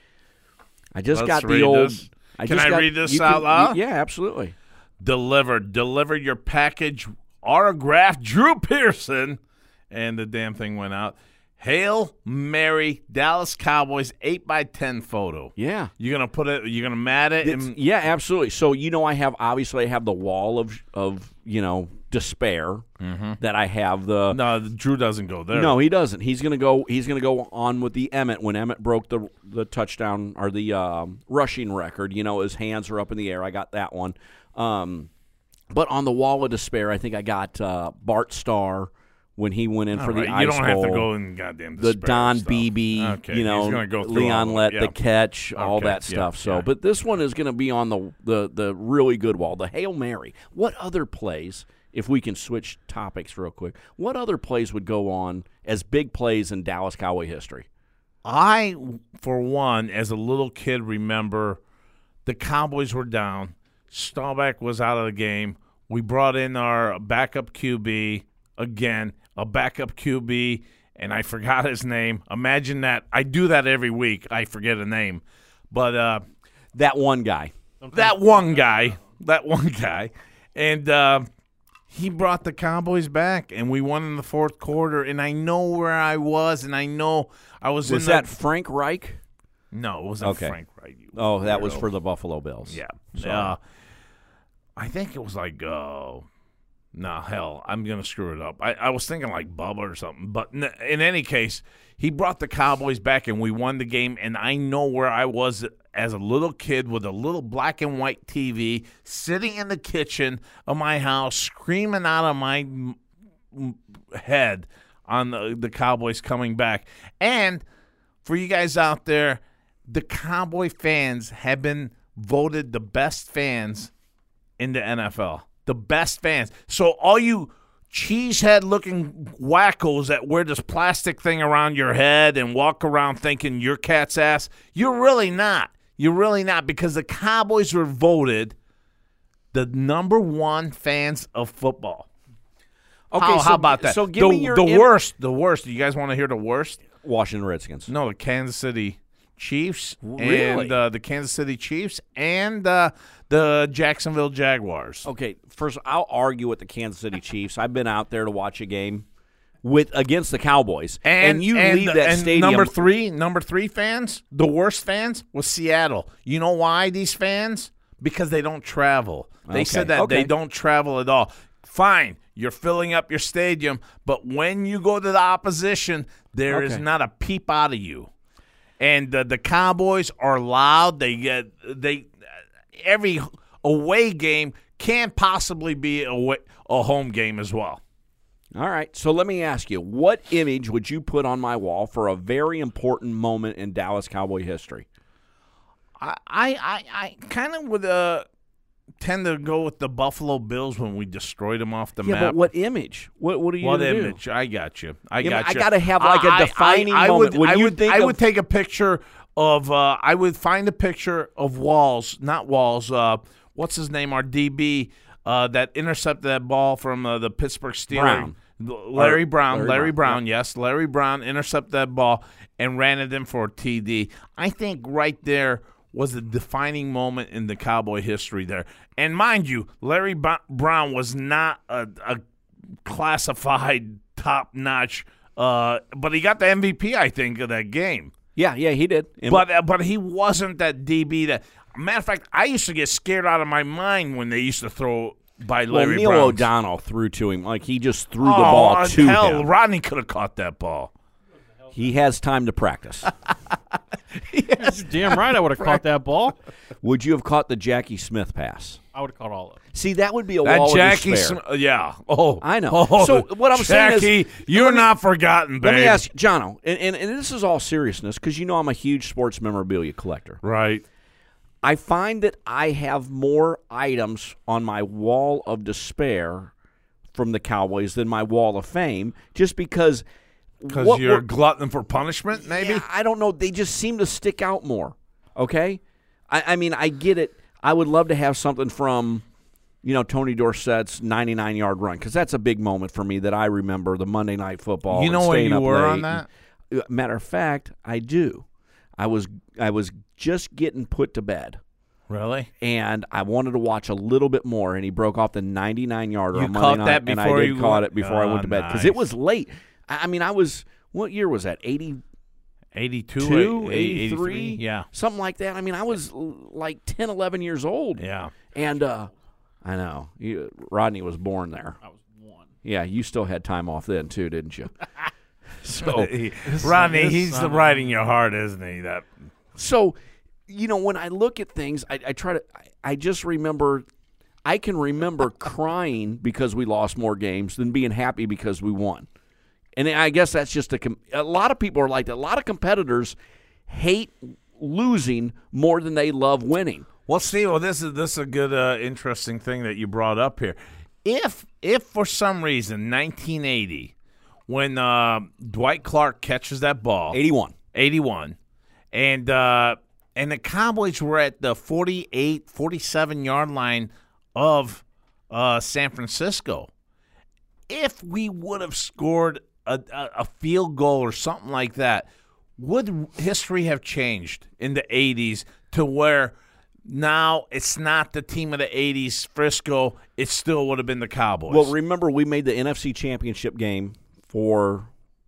I just Let's got the read old. this. I Can just I got- read this you out can- loud? Yeah, absolutely. Delivered, delivered your package, autographed, Drew Pearson, and the damn thing went out. Hail Mary, Dallas Cowboys, eight by ten photo. Yeah. You're gonna put it. You're gonna mat it. It's- And, yeah, absolutely. So you know, I have obviously I have the wall of of you know despair that I have the. no, Drew doesn't go there. No, he doesn't. He's gonna go. He's gonna go on with the Emmett when Emmett broke the the touchdown or the um, rushing record. You know, his hands are up in the air. I got that one. Um, but on the wall of despair, I think I got uh, Bart Starr when he went in All for the right, Ice you don't have Bowl. to go in goddamn The despair Don stuff. Beebe, Okay, you know, he's gonna go through Leon all Lett, of it. the Yeah. catch, all Okay, that yeah, stuff. So, yeah. but this one is going to be on the, the the really good wall, the Hail Mary. What other plays, if we can switch topics real quick, what other plays would go on as big plays in Dallas Cowboy history? I, for one, as a little kid, remember the Cowboys were down. Staubach was out of the game. We brought in our backup Q B again, a backup Q B, and I forgot his name. Imagine that. I do that every week. I forget a name. But uh, That one guy. that one guy, that one guy, and uh, he brought the Cowboys back, and we won in the fourth quarter. And I know where I was, and I know I was, Was in that the, Frank Reich? no, it wasn't Okay. Frank Wright. you Oh, that was weirdo. for the Buffalo Bills. Yeah. Sorry. Uh, I think it was like, oh, no, hell, I'm going to screw it up. I, I was thinking like Bubba or something. But in, in any case, he brought the Cowboys back and we won the game. And I know where I was as a little kid with a little black and white T V, sitting in the kitchen of my house, screaming out of my m- m- head on the, the Cowboys coming back. And for you guys out there, the Cowboy fans have been voted the best fans in the N F L. The best fans. So all you cheesehead-looking wackos that wear this plastic thing around your head and walk around thinking you're cat's ass, you're really not. You're really not, because the Cowboys were voted the number one fans of football. Okay, how, so, how about that? So give the, me your the im- worst. The worst. You guys want to hear the worst? Washington Redskins. No, the Kansas City Chiefs Really? and uh, the Kansas City Chiefs and uh, the Jacksonville Jaguars. Okay, first I'll argue with the Kansas City Chiefs. I've been out there to watch a game. with against the Cowboys, And, and you and, leave that and stadium. Number three, number three fans, the worst fans was Seattle. You know why these fans? Because they don't travel. They Okay, said that okay. they don't travel at all. Fine, you're filling up your stadium, but when you go to the opposition, there is Okay. not a peep out of you. And the, the Cowboys are loud. They get they every away game can't possibly be a, wa- a home game as well. All right, so let me ask you, what image would you put on my wall for a very important moment in Dallas Cowboy history? I I, I, I kind of would uh, tend to go with the Buffalo Bills when we destroyed them off the Yeah, map. but what image? What what are you What gonna do? image? I got you. I Yeah, got but I you. gotta have, like, a I- I- defining I, I moment. Would, When I you would, think I of- would take a picture of. Uh, I would find a picture of Walls, not Walls. Uh, what's his name? Our D B uh, that intercepted that ball from uh, the Pittsburgh Steelers. Brown. Larry Or- Brown. Larry Larry Brown, Brown. Yes, Larry Brown intercepted that ball and ran it in for a T D. I think right there was a defining moment in the Cowboy history there. And mind you, Larry Ba- Brown was not a, a classified top-notch, uh, but he got the M V P, I think, of that game. Yeah, yeah, he did. And- But uh, but he wasn't that D B that. Matter of fact, I used to get scared out of my mind when they used to throw by well, Larry Neil Brown. O'Donnell threw to him like he just threw oh, the ball to hell, him. Rodney could have caught that ball. He has time to practice. You're damn right I would have caught that ball. Would you have caught the Jackie Smith pass? I would have caught all of it. See, that would be a That wall Jackie, of despair. Sm- yeah. Oh, I know. Oh, So what I'm saying is- Jackie, you're not forgotten, babe. Let me ask you, Jono, and, and, and this is all seriousness because you know I'm a huge sports memorabilia collector. Right. I find that I have more items on my wall of despair from the Cowboys than my wall of fame just because Because what you're a we're- glutton for punishment, maybe? Yeah, I don't know. They just seem to stick out more. Okay? I, I mean, I get it. I would love to have something from, you know, Tony Dorsett's ninety-nine-yard run because that's a big moment for me that I remember, the Monday Night Football. You and know where staying you up were late on that? and- matter of fact, I do. I was I was just getting put to bed. Really? And I wanted to watch a little bit more, and he broke off the ninety-nine-yarder You on Monday caught night, that and I before did you caught went- it before I went Oh, to bed because nice. it was late. I I mean, I was what year was that? eighty eighty-two, two, eighty- eighty-three, Yeah. something like that. I mean, I was l- like ten, eleven years old. Yeah. And uh, I know you, Rodney was born there. I was one. Yeah, you still had time off then too, didn't you? so, He- Rodney, this he's son of right in your heart, isn't he? That so you know, when I look at things, I, I try to. I, I just remember. I can remember crying because we lost more games than being happy because we won. And I guess that's just a. Com- a lot of people are like that. A lot of competitors hate losing more than they love winning. Well, see, well, this is this is a good, uh, interesting thing that you brought up here. If if for some reason, nineteen eighty, when uh, Dwight Clark catches that ball, eighty-one. eighty-one, and uh, and the Cowboys were at the forty-eight, forty-seven yard line of uh, San Francisco. If we would have scored a, a, a field goal or something like that, would history have changed in the eighties to where now it's not the team of the eighties, Frisco, it still would have been the Cowboys? Well, remember we made the N F C Championship game for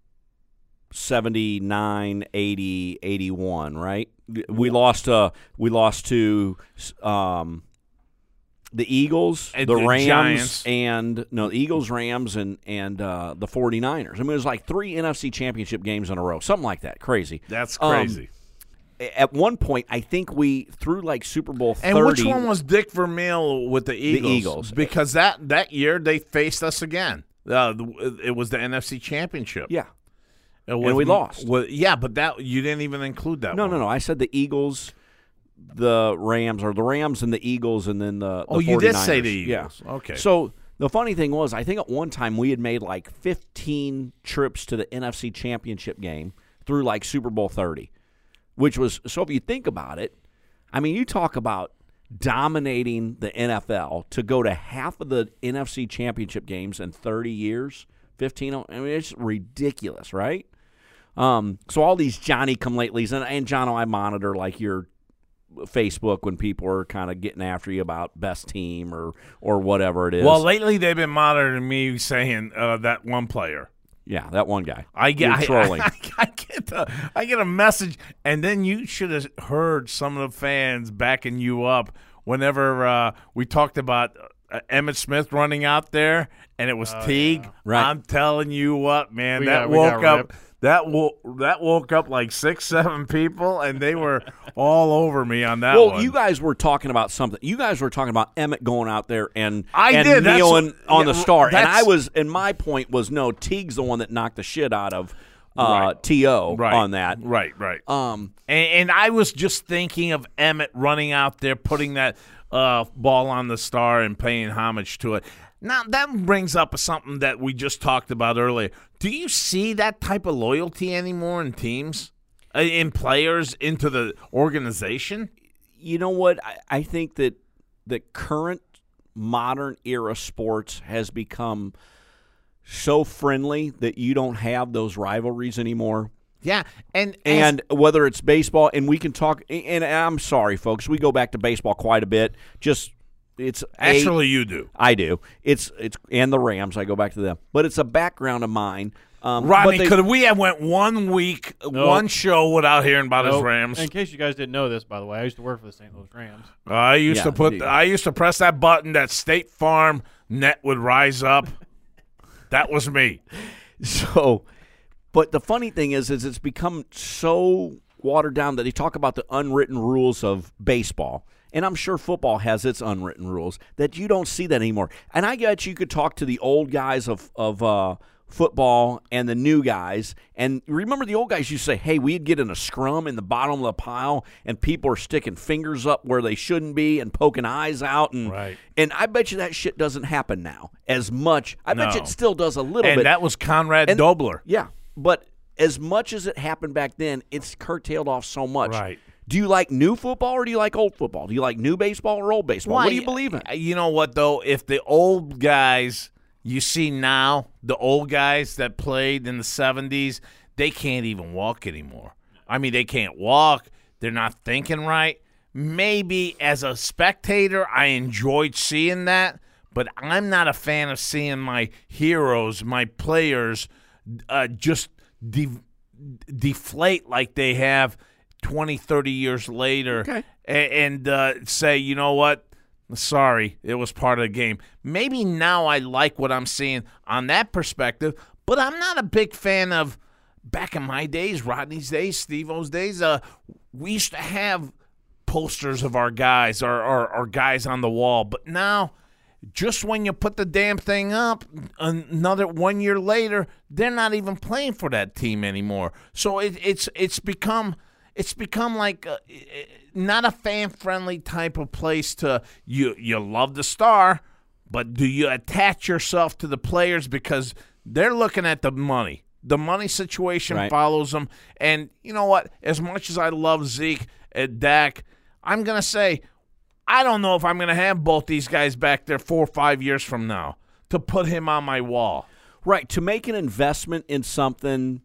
seventy-nine, eighty, eighty-one, right? We lost uh we lost to um the Eagles, And the the Rams, Giants. and no, the Eagles, Rams, and and uh, the forty-niners. I mean, it was like three N F C Championship games in a row, something like that. Crazy. That's Um, crazy. At one point, I think we through like Super Bowl thirty. And which one was Dick Vermeil with the Eagles? Eagles. Because that, that year they faced us again. Uh, the- it was the N F C Championship. Yeah. Uh, And we lost. with- yeah, but that you didn't even include that No, one. no, no. I said the Eagles, the Rams, or the Rams and the Eagles, and then the, the Oh, you did say 49ers. the Eagles. Yeah. Okay. So the funny thing was, I think at one time we had made like fifteen trips to the N F C Championship game through like Super Bowl thirty, which was, so if you think about it, I mean, you talk about dominating the N F L to go to half of the N F C Championship games in thirty years, fifteen, I mean, it's ridiculous, right? Um, so all these Johnny-come-latelys, and, and John, I monitor like your Facebook when people are kind of getting after you about best team or or whatever it is. Well, lately they've been monitoring me saying uh, that one player. Yeah, that one guy. I get You're I, trolling. I, I, I get a, I get a message, and then you should have heard some of the fans backing you up whenever uh, we talked about uh, Emmitt Smith running out there, and it was Oh, Teague. yeah. Right. I'm telling you what, man, We that got- we woke got up. ripped. That wo- that woke up like six, seven people, and they were all over me on that Well, one. you guys were talking about something. You guys were talking about Emmett going out there and, I and did. That's kneeling what- on yeah, the star. And that's- I was, and my point was, no, Teague's the one that knocked the shit out of uh, Right. T O right. on that. Right, right. Um, And, and I was just thinking of Emmett running out there, putting that uh, ball on the star and paying homage to it. Now, that brings up something that we just talked about earlier. Do you see that type of loyalty anymore in teams, uh, in players, into the organization? you know what? I, I think that the current modern era sports has become so friendly that you don't have those rivalries anymore. Yeah, and And whether it's baseball, and we can talk, and I'm sorry, folks, we go back to baseball quite a bit. Just it's a- actually, you do. I do. It's it's and the Rams. I go back to them, but it's a background of mine. Um, Rodney, but they- could we have went one week, one show without hearing about his Nope. Rams? In case you guys didn't know this, by the way, I used to work for the Saint Louis Rams. I used Yeah, to put. there you go. I used to press that button. That State Farm net would rise up. That was me. So, but the funny thing is, is it's become so watered down that they talk about the unwritten rules of baseball. And I'm sure football has its unwritten rules that you don't see that anymore. And I bet you could talk to the old guys of, of uh, football and the new guys. And remember the old guys used to say, hey, we'd get in a scrum in the bottom of the pile and people are sticking fingers up where they shouldn't be and poking eyes out. And, Right. and I bet you that shit doesn't happen now as much. I bet you No. it still does a little And bit. that was Conrad And- Dobler. Yeah, but as much as it happened back then, it's curtailed off so much. Right. Do you like new football or do you like old football? Do you like new baseball or old baseball? What do you believe in? You know what, though? If the old guys you see now, the old guys that played in the seventies, they can't even walk anymore. I mean, they can't walk. They're not thinking right. Maybe as a spectator, I enjoyed seeing that, but I'm not a fan of seeing my heroes, my players, uh, just de- deflate like they have twenty, thirty years later Okay. a- and uh, say, you know what? Sorry, it was part of the game. Maybe now I like what I'm seeing on that perspective, but I'm not a big fan of back in my days, Rodney's days, Steve-O's days. Uh, we used to have posters of our guys, our, our, our guys on the wall, but now just when you put the damn thing up, another one year later, they're not even playing for that team anymore. So it, it's it's become it's become like a, not a fan friendly type of place to you. You love the star, but do you attach yourself to the players because they're looking at the money? The money situation Right. follows them, and you know what? As much as I love Zeke and Dak, I'm gonna say, I don't know if I'm going to have both these guys back there four or five years from now to put him on my wall. Right, to make an investment in something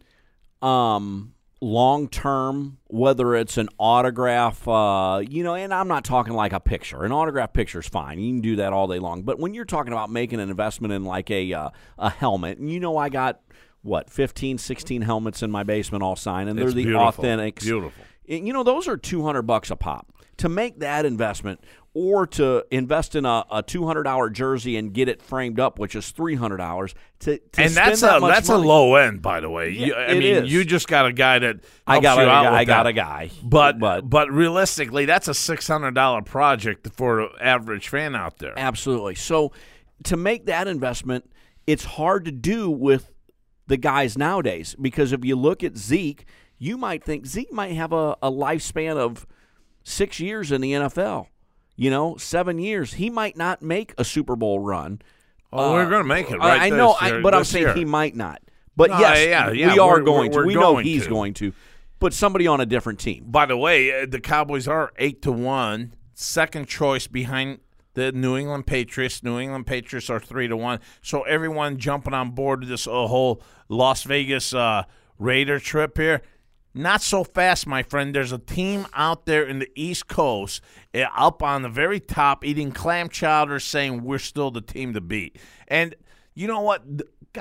um, long-term, whether it's an autograph, uh, you know, and I'm not talking like a picture. An autograph picture is fine. You can do that all day long. But when you're talking about making an investment in like a uh, a helmet, and you know I got, what, fifteen, sixteen helmets in my basement all signed, and they're It's the beautiful. authentics. Beautiful. You know, those are two hundred bucks a pop. To make that investment or to invest in a, a two hundred dollars jersey and get it framed up, which is three hundred dollars, to, to And spend that's that a much that's money, a low end, by the way. Yeah, You- I it mean, is. you just got a guy that helps I got, you a, out I with got that. a guy. But, but but realistically, that's a six hundred dollars project for an average fan out there. absolutely. So to make that investment, it's hard to do with the guys nowadays because if you look at Zeke, you might think Zeke might have a, a lifespan of six years in the N F L. You know, seven years. He might not make a Super Bowl run. Oh, Uh, we're going to make it right I, I know, this I, year- but I'm this saying year. he might not. But No, yes, yeah, yeah, we are we're- going we're- to. We we're know going he's to. going to. But somebody on a different team. By the way, uh, the Cowboys are eight to one, second choice behind the New England Patriots. New England Patriots are three to one. So everyone jumping on board this uh, whole Las Vegas uh, Raider trip here. Not so fast, my friend. There's a team out there in the East Coast, uh, up on the very top, eating clam chowder, saying we're still the team to beat. And you know what? The- God,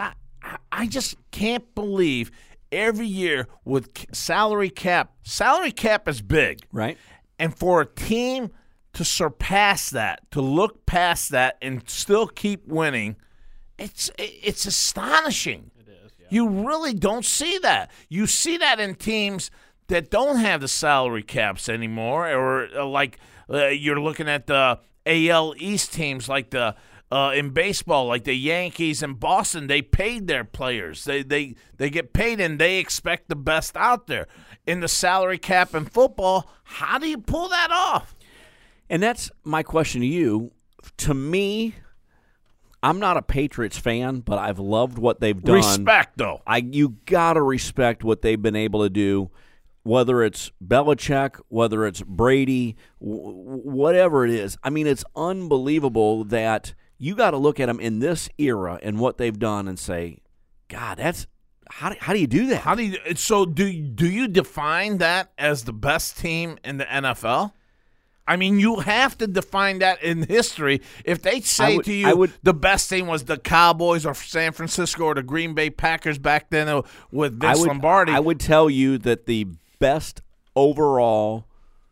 I, I just can't believe every year with salary cap, salary cap is big. Right. And for a team to surpass that, to look past that and still keep winning, it's it's astonishing. It is, yeah. You really don't see that. You see that in teams that don't have the salary caps anymore, or uh, like uh, you're looking at the A L East teams like the uh, in baseball, like the Yankees and Boston. They paid their players. They they they get paid, and they expect the best out there. In the salary cap in football, how do you pull that off? And that's my question to you. To me, I'm not a Patriots fan, but I've loved what they've done. Respect, though. I you gotta respect what they've been able to do. Whether it's Belichick, whether it's Brady, w- whatever it is. I mean, it's unbelievable that you got to look at them in this era and what they've done and say, God, that's how do, how do you do that? How do you? So do do you define that as the best team in the N F L? I mean, you have to define that in history. If they say would, to you would, the best team was the Cowboys or San Francisco or the Green Bay Packers back then with Vince I would, Lombardi, I would tell you that the best overall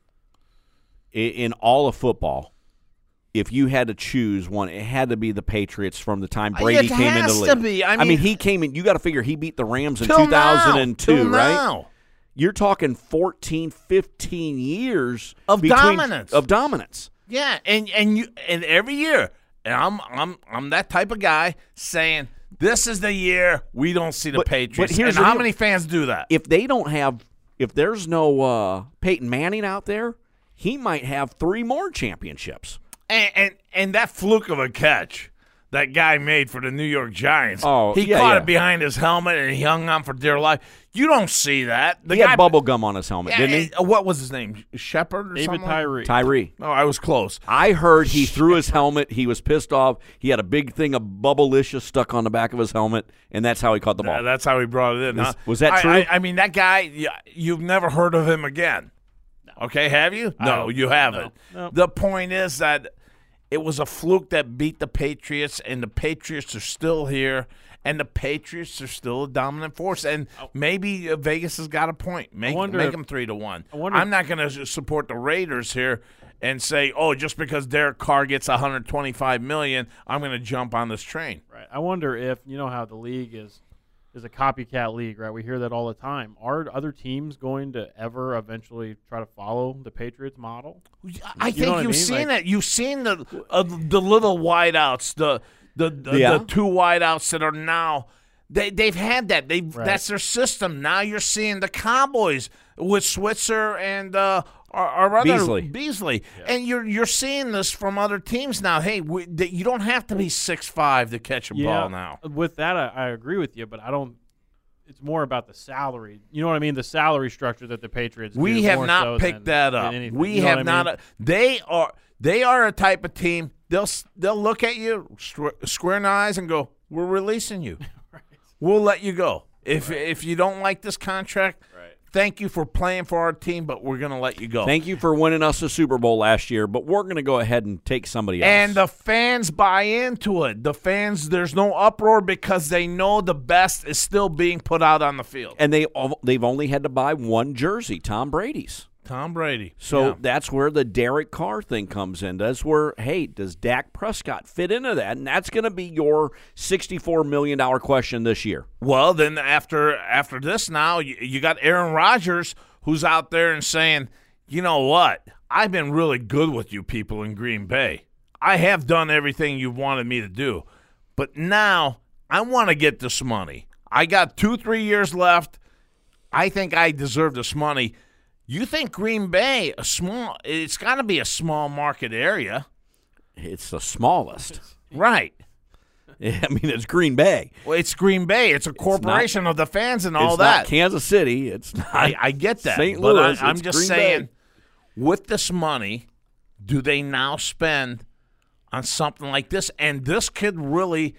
in, in all of football, if you had to choose one, it had to be the Patriots from the time Brady it came into has the to league. be. I I mean, mean, he came in. You got to figure he beat the Rams in till two thousand two, now, till right? now. You're talking fourteen, fifteen years Of between, dominance. Of dominance. Yeah, and and you and every year, and I'm I'm I'm that type of guy saying this is the year we don't see the But- Patriots. but here's and the how deal. many fans do that? If they don't have, if there's no uh, Peyton Manning out there, he might have three more championships. And, and and that fluke of a catch that guy made for the New York Giants. Oh, he yeah, caught yeah. it behind his helmet and he hung on for dear life. You don't see that. The he guy, had bubble gum on his helmet, Yeah, didn't he? and- what was his name? Shepard or David something? Tyree. Tyree. Oh, I was close. I heard he threw his helmet. He was pissed off. He had a big thing of Bubblicious stuck on the back of his helmet, and that's how he caught the ball. Uh, that's how he brought it in. Was- huh? was that I- true? I, I mean, that guy, yeah, you've never heard of him again. Okay, have you? I No, don't- you haven't. no, no. The point is that it was a fluke that beat the Patriots, and the Patriots are still here, and the Patriots are still a dominant force. And maybe uh, Vegas has got a point. Make, wonder make if- them three to one. I wonder I'm if- not going to support the Raiders here and say, oh, just because Derek Carr gets one hundred twenty-five million dollars, I'm going to jump on this train. Right. I wonder if you know how the league is is a copycat league, right? We hear that all the time. Are other teams going to ever eventually try to follow the Patriots model? I You think know what I you've mean? seen Like- it. You've seen the uh, the little wideouts, the the the, Yeah. the two wideouts that are now. They they've had that. They Right. that's their system. Now you're seeing the Cowboys with Switzer and uh, our, our other Beasley. Beasley, and you're you're seeing this from other teams now. Hey, we, that you don't have to be six five to catch a ball now. With that, I, I agree with you, but I don't. It's more about the salary. You know what I mean? The salary structure that the Patriots. We do have more not so picked than- that than up. anything. We You know have what I mean? not. They are they are a type of team. They'll they'll look at you square, square in the eyes and go, "We're releasing you. Right. We'll let you go if if you don't like this contract. Right. Thank you for playing for our team, but we're going to let you go." Thank you for winning us a Super Bowl last year, but we're going to go ahead and take somebody else. And the fans buy into it. The fans, there's no uproar because they know the best is still being put out on the field. and they al- they've only had to buy one jersey, Tom Brady's. Tom Brady. So Yeah. that's where the Derek Carr thing comes in. That's where, hey, does Dak Prescott fit into that? And that's going to be your sixty-four million dollars question this year. Well, then after after this now, you, you got Aaron Rodgers who's out there and saying, you know what? I've been really good with you people in Green Bay. I have done everything you wanted me to do. But now I want to get this money. I got two, three years left. I think I deserve this money. You think Green Bay, a small, it's got to be a small market area. It's the smallest. Right. I mean, it's Green Bay. Well, it's Green Bay. It's a corporation of the fans and all it's that. not Kansas City. It's not I, I get that. Saint but Louis. I, I'm It's just Green saying, Bay. with this money, do they now spend on something like this? And this could really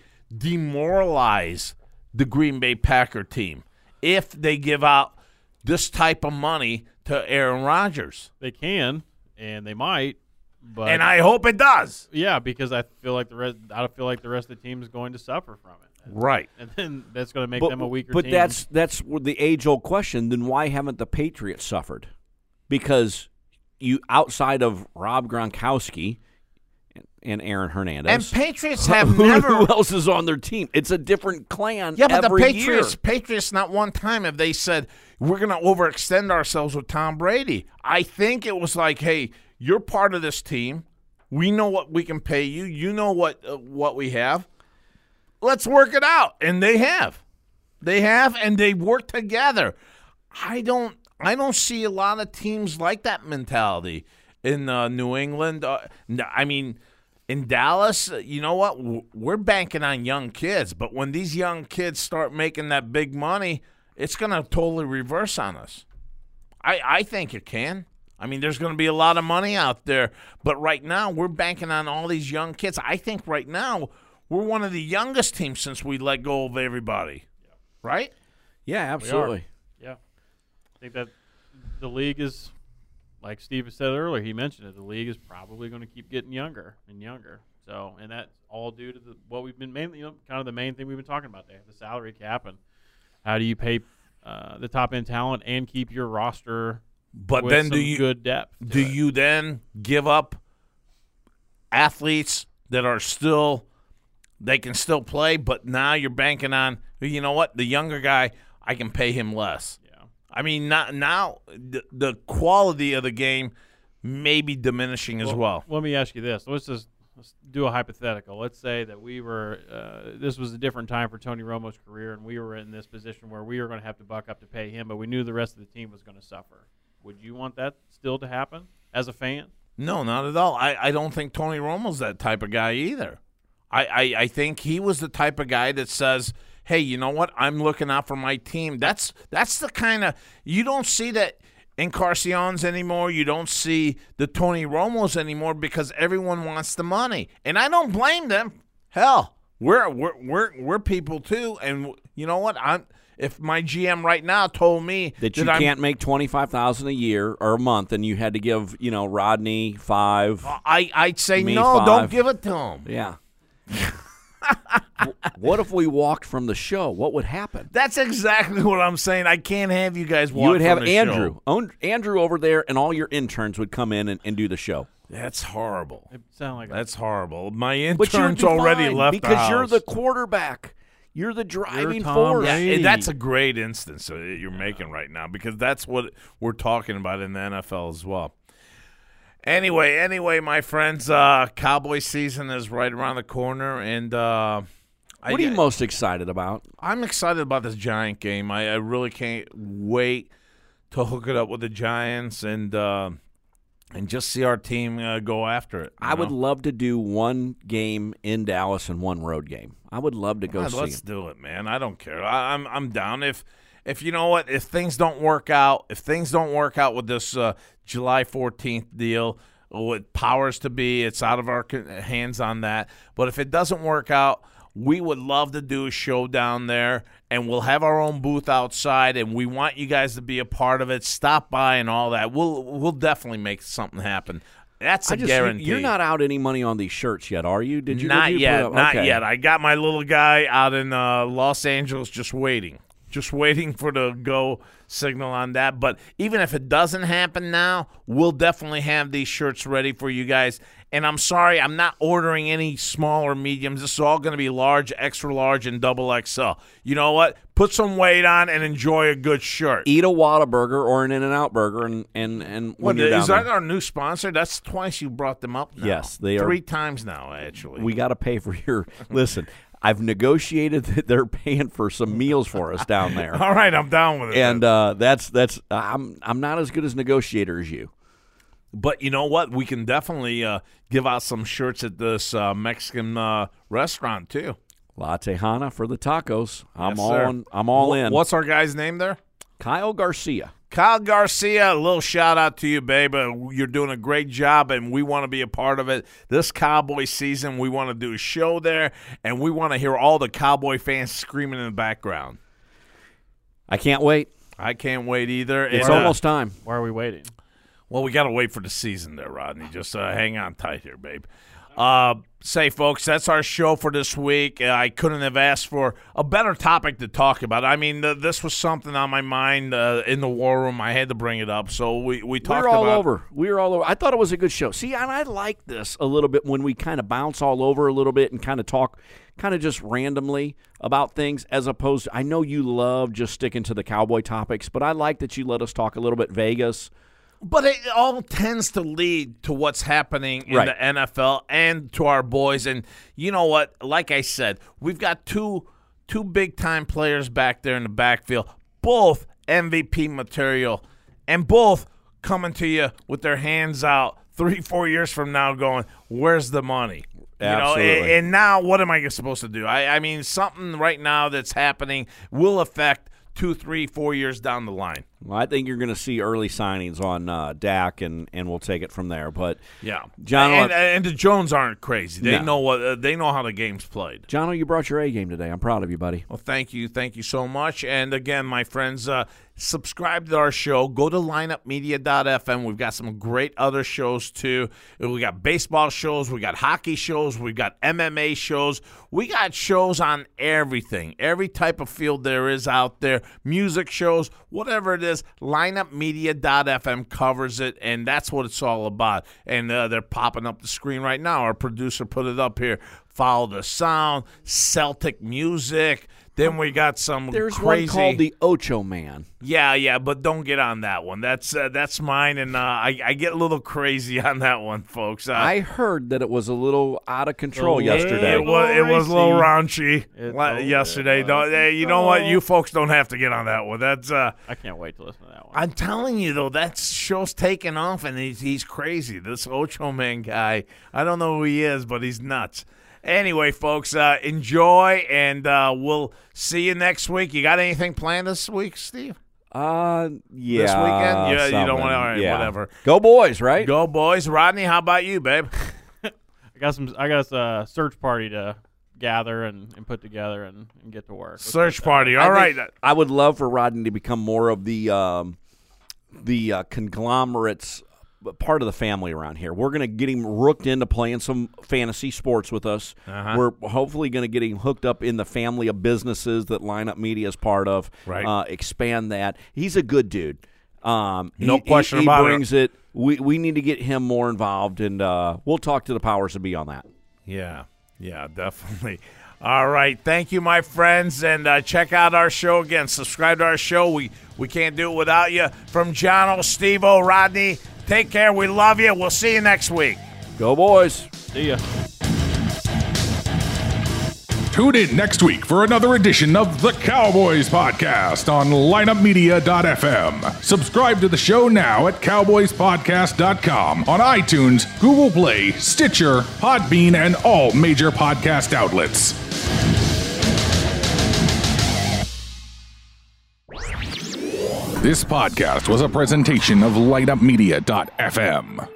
demoralize the Green Bay Packer team if they give out this type of money to Aaron Rodgers. They can, and they might, but And I hope it does. yeah, because I feel like the rest. I feel like the rest of the team is going to suffer from it. Right. And then that's going to make but, them a weaker but team. But that's that's the age-old question. Then why haven't the Patriots suffered? Because you outside of Rob Gronkowski and Aaron Hernandez, And Patriots have who, never. who else is on their team? It's a different clan. Yeah, but the every Patriots, year. Patriots, not one time have they said we're going to overextend ourselves with Tom Brady. I think it was like, hey, you're part of this team. We know what we can pay you. You know what uh, what we have. Let's work it out, and they have, they have, and they work together. I don't, I don't see a lot of teams like that mentality in uh, New England. Uh, I mean. In Dallas, you know what? We're banking on young kids, but when these young kids start making that big money, it's going to totally reverse on us. I, I think it can. I mean, there's going to be a lot of money out there, but right now we're banking on all these young kids. I think right now we're one of the youngest teams since we let go of everybody, right? Yeah, absolutely. Yeah. I think that the league is – like Steve said earlier, he mentioned it. The league is probably going to keep getting younger and younger. So, and that's all due to the, what we've been mainly, you know, kind of the main thing we've been talking about there, the salary cap and how do you pay uh, the top end talent and keep your roster. But with then, some do you good depth? Do it. you then give up athletes that are still they can still play, but now you're banking on, you know what, the younger guy, I can pay him less. I mean, not, now the, the quality of the game may be diminishing as well. well. Let me ask you this. Let's just let's do a hypothetical. Let's say that we were uh, – this was a different time for Tony Romo's career, and we were in this position where we were going to have to buck up to pay him, but we knew the rest of the team was going to suffer. Would you want that still to happen as a fan? No, not at all. I, I don't think Tony Romo's that type of guy either. I, I, I think he was the type of guy that says – hey, you know what? I'm looking out for my team. That's that's the kind of – you don't see that Encarnacion's anymore. You don't see the Tony Romos anymore because everyone wants the money. And I don't blame them. Hell, we're we're we're, we're people too. And you know what? I'm if my G M right now told me that, that you I'm, can't make twenty-five thousand dollars a year or a month and you had to give, you know, Rodney five. I, I'd say me no, five. don't give it to him. Yeah. What if we walked from the show? What would happen? That's exactly what I'm saying. I can't have you guys walk You would from have the Andrew. show. Own, Andrew over there, and all your interns would come in and, and do the show. That's horrible. It sound like That's horrible. My But you would intern's be already fine left because the house. you're the quarterback. You're the driving Tom force. Yeah, Brady. that's a great instance that you're making right now because that's what we're talking about in the N F L as well. Anyway, anyway, my friends, uh, Cowboy season is right around the corner, and uh, What are you most excited about? I'm excited about this Giant game. I, I really can't wait to hook it up with the Giants and uh, and just see our team uh, go after it. you I would know? love to do one game in Dallas and one road game. I would love to go God, see let's it. do it, man. I don't care. I, I'm I'm down. If if you know what, if things don't work out, if things don't work out with this uh, July fourteenth deal, with powers to be, it's out of our hands on that. But if it doesn't work out, we would love to do a show down there, and we'll have our own booth outside, and we want you guys to be a part of it. Stop by and all that. We'll we'll definitely make something happen. That's a I just, guarantee. You're not out any money on these shirts yet, are you? Did you? Not did you yet. put up- Not okay. yet. I got my little guy out in uh, Los Angeles just waiting. Just waiting for the go signal on that. But even if it doesn't happen now, we'll definitely have these shirts ready for you guys. And I'm sorry, I'm not ordering any small or mediums. This is all going to be large, extra large, and double X L. You know what? Put some weight on and enjoy a good shirt. Eat a Whataburger or an In-N-Out burger, and and and when What, you're down is that there. our new sponsor? That's twice you brought them up now. Yes, they are. Three times now, actually. We got to pay for your. Listen, I've negotiated that they're paying for some meals for us down there, all right, I'm down with it. and uh, that's that's. I'm I'm not as good as negotiator as you. But you know what? We can definitely uh, give out some shirts at this uh, Mexican uh, restaurant too. La Tejana for the tacos. I'm Yes, all sir. on, I'm all Wh- in. What's our guy's name there? Kyle Garcia? Kyle Garcia. A little shout out to you, babe. Uh, You're doing a great job, and we want to be a part of it. This Cowboy season, we want to do a show there, and we want to hear all the Cowboy fans screaming in the background. I can't wait. I can't wait either. It's And, uh, almost time. Why are we waiting? Well, we got to wait for the season there, Rodney. Just uh, hang on tight here, babe. Uh, say, folks, that's our show for this week. Uh, I couldn't have asked for a better topic to talk about. I mean, th- this was something on my mind uh, in the war room. I had to bring it up. So we, we talked we were all about over. We were all over. I thought it was a good show. See, and I like this a little bit when we kind of bounce all over a little bit and kind of talk kind of just randomly about things as opposed to, I know you love just sticking to the Cowboy topics, but I like that you let us talk a little bit Vegas. But it all tends to lead to what's happening in Right. the N F L and to our boys. And you know what? Like I said, we've got two two big-time players back there in the backfield, both M V P material, and both coming to you with their hands out three, four years from now going, where's the money? You know, Absolutely. and, and now what am I supposed to do? I, I mean, something right now that's happening will affect two, three, four years down the line. Well, I think you're going to see early signings on uh, Dak, and, and we'll take it from there. But Yeah, John, and, and the Jones aren't crazy. They No. know what uh, they know how the game's played. John, you brought your A game today. I'm proud of you, buddy. Well, thank you, thank you so much. And again, my friends, uh, subscribe to our show. Go to lineup media dot f m. We've got some great other shows too. We got baseball shows, we got hockey shows, we got M M A shows. We got shows on everything, every type of field there is out there. Music shows, whatever it is. lineup media dot f m covers it, and that's what it's all about. And uh, they're popping up the screen right now. Our producer put it up here. Follow the Sound, Celtic music. Then we got some There's crazy. one called the Ocho Man. Yeah, yeah, but don't get on that one. That's uh, that's mine, and uh, I, I get a little crazy on that one, folks. Uh, I heard that it was a little out of control Oh, yesterday. it was it was a little raunchy It- la- oh, yesterday. it Don't- was. hey, you know what? You folks don't have to get on that one. That's uh, I can't wait to listen to that one. I'm telling you though, that show's taking off, and he's he's crazy. This Ocho Man guy, I don't know who he is, but he's nuts. Anyway, folks, uh, enjoy, and uh, we'll see you next week. You got anything planned this week, Steve? Uh, yeah. This weekend? Yeah, you don't something. want to. All right, Yeah. whatever. Go boys, right? Go, boys. Rodney, how about you, babe? I got some. I got a search party to gather and, and put together and, and get to work. Let's Search get that. party. I All right. think I would love for Rodney to become more of the um, the uh, conglomerates part of the family around here. We're going to get him rooked into playing some fantasy sports with us. Uh-huh. We're hopefully going to get him hooked up in the family of businesses that Lineup Media is part of. Right. Uh, expand that. He's a good dude. Um, No he, question he, about it. He brings it. We we need to get him more involved, and uh, we'll talk to the powers that be on that. Yeah, yeah, definitely. All right. Thank you, my friends. And uh, check out our show again. Subscribe to our show. We, we can't do it without you. From John O, Steve-O, Rodney, take care. We love you. We'll see you next week. Go boys. See ya. Tune in next week for another edition of the Cowboys Podcast on lineup media dot f m. Subscribe to the show now at cowboys podcast dot com on iTunes, Google Play, Stitcher, Podbean, and all major podcast outlets. This podcast was a presentation of lineup media dot f m.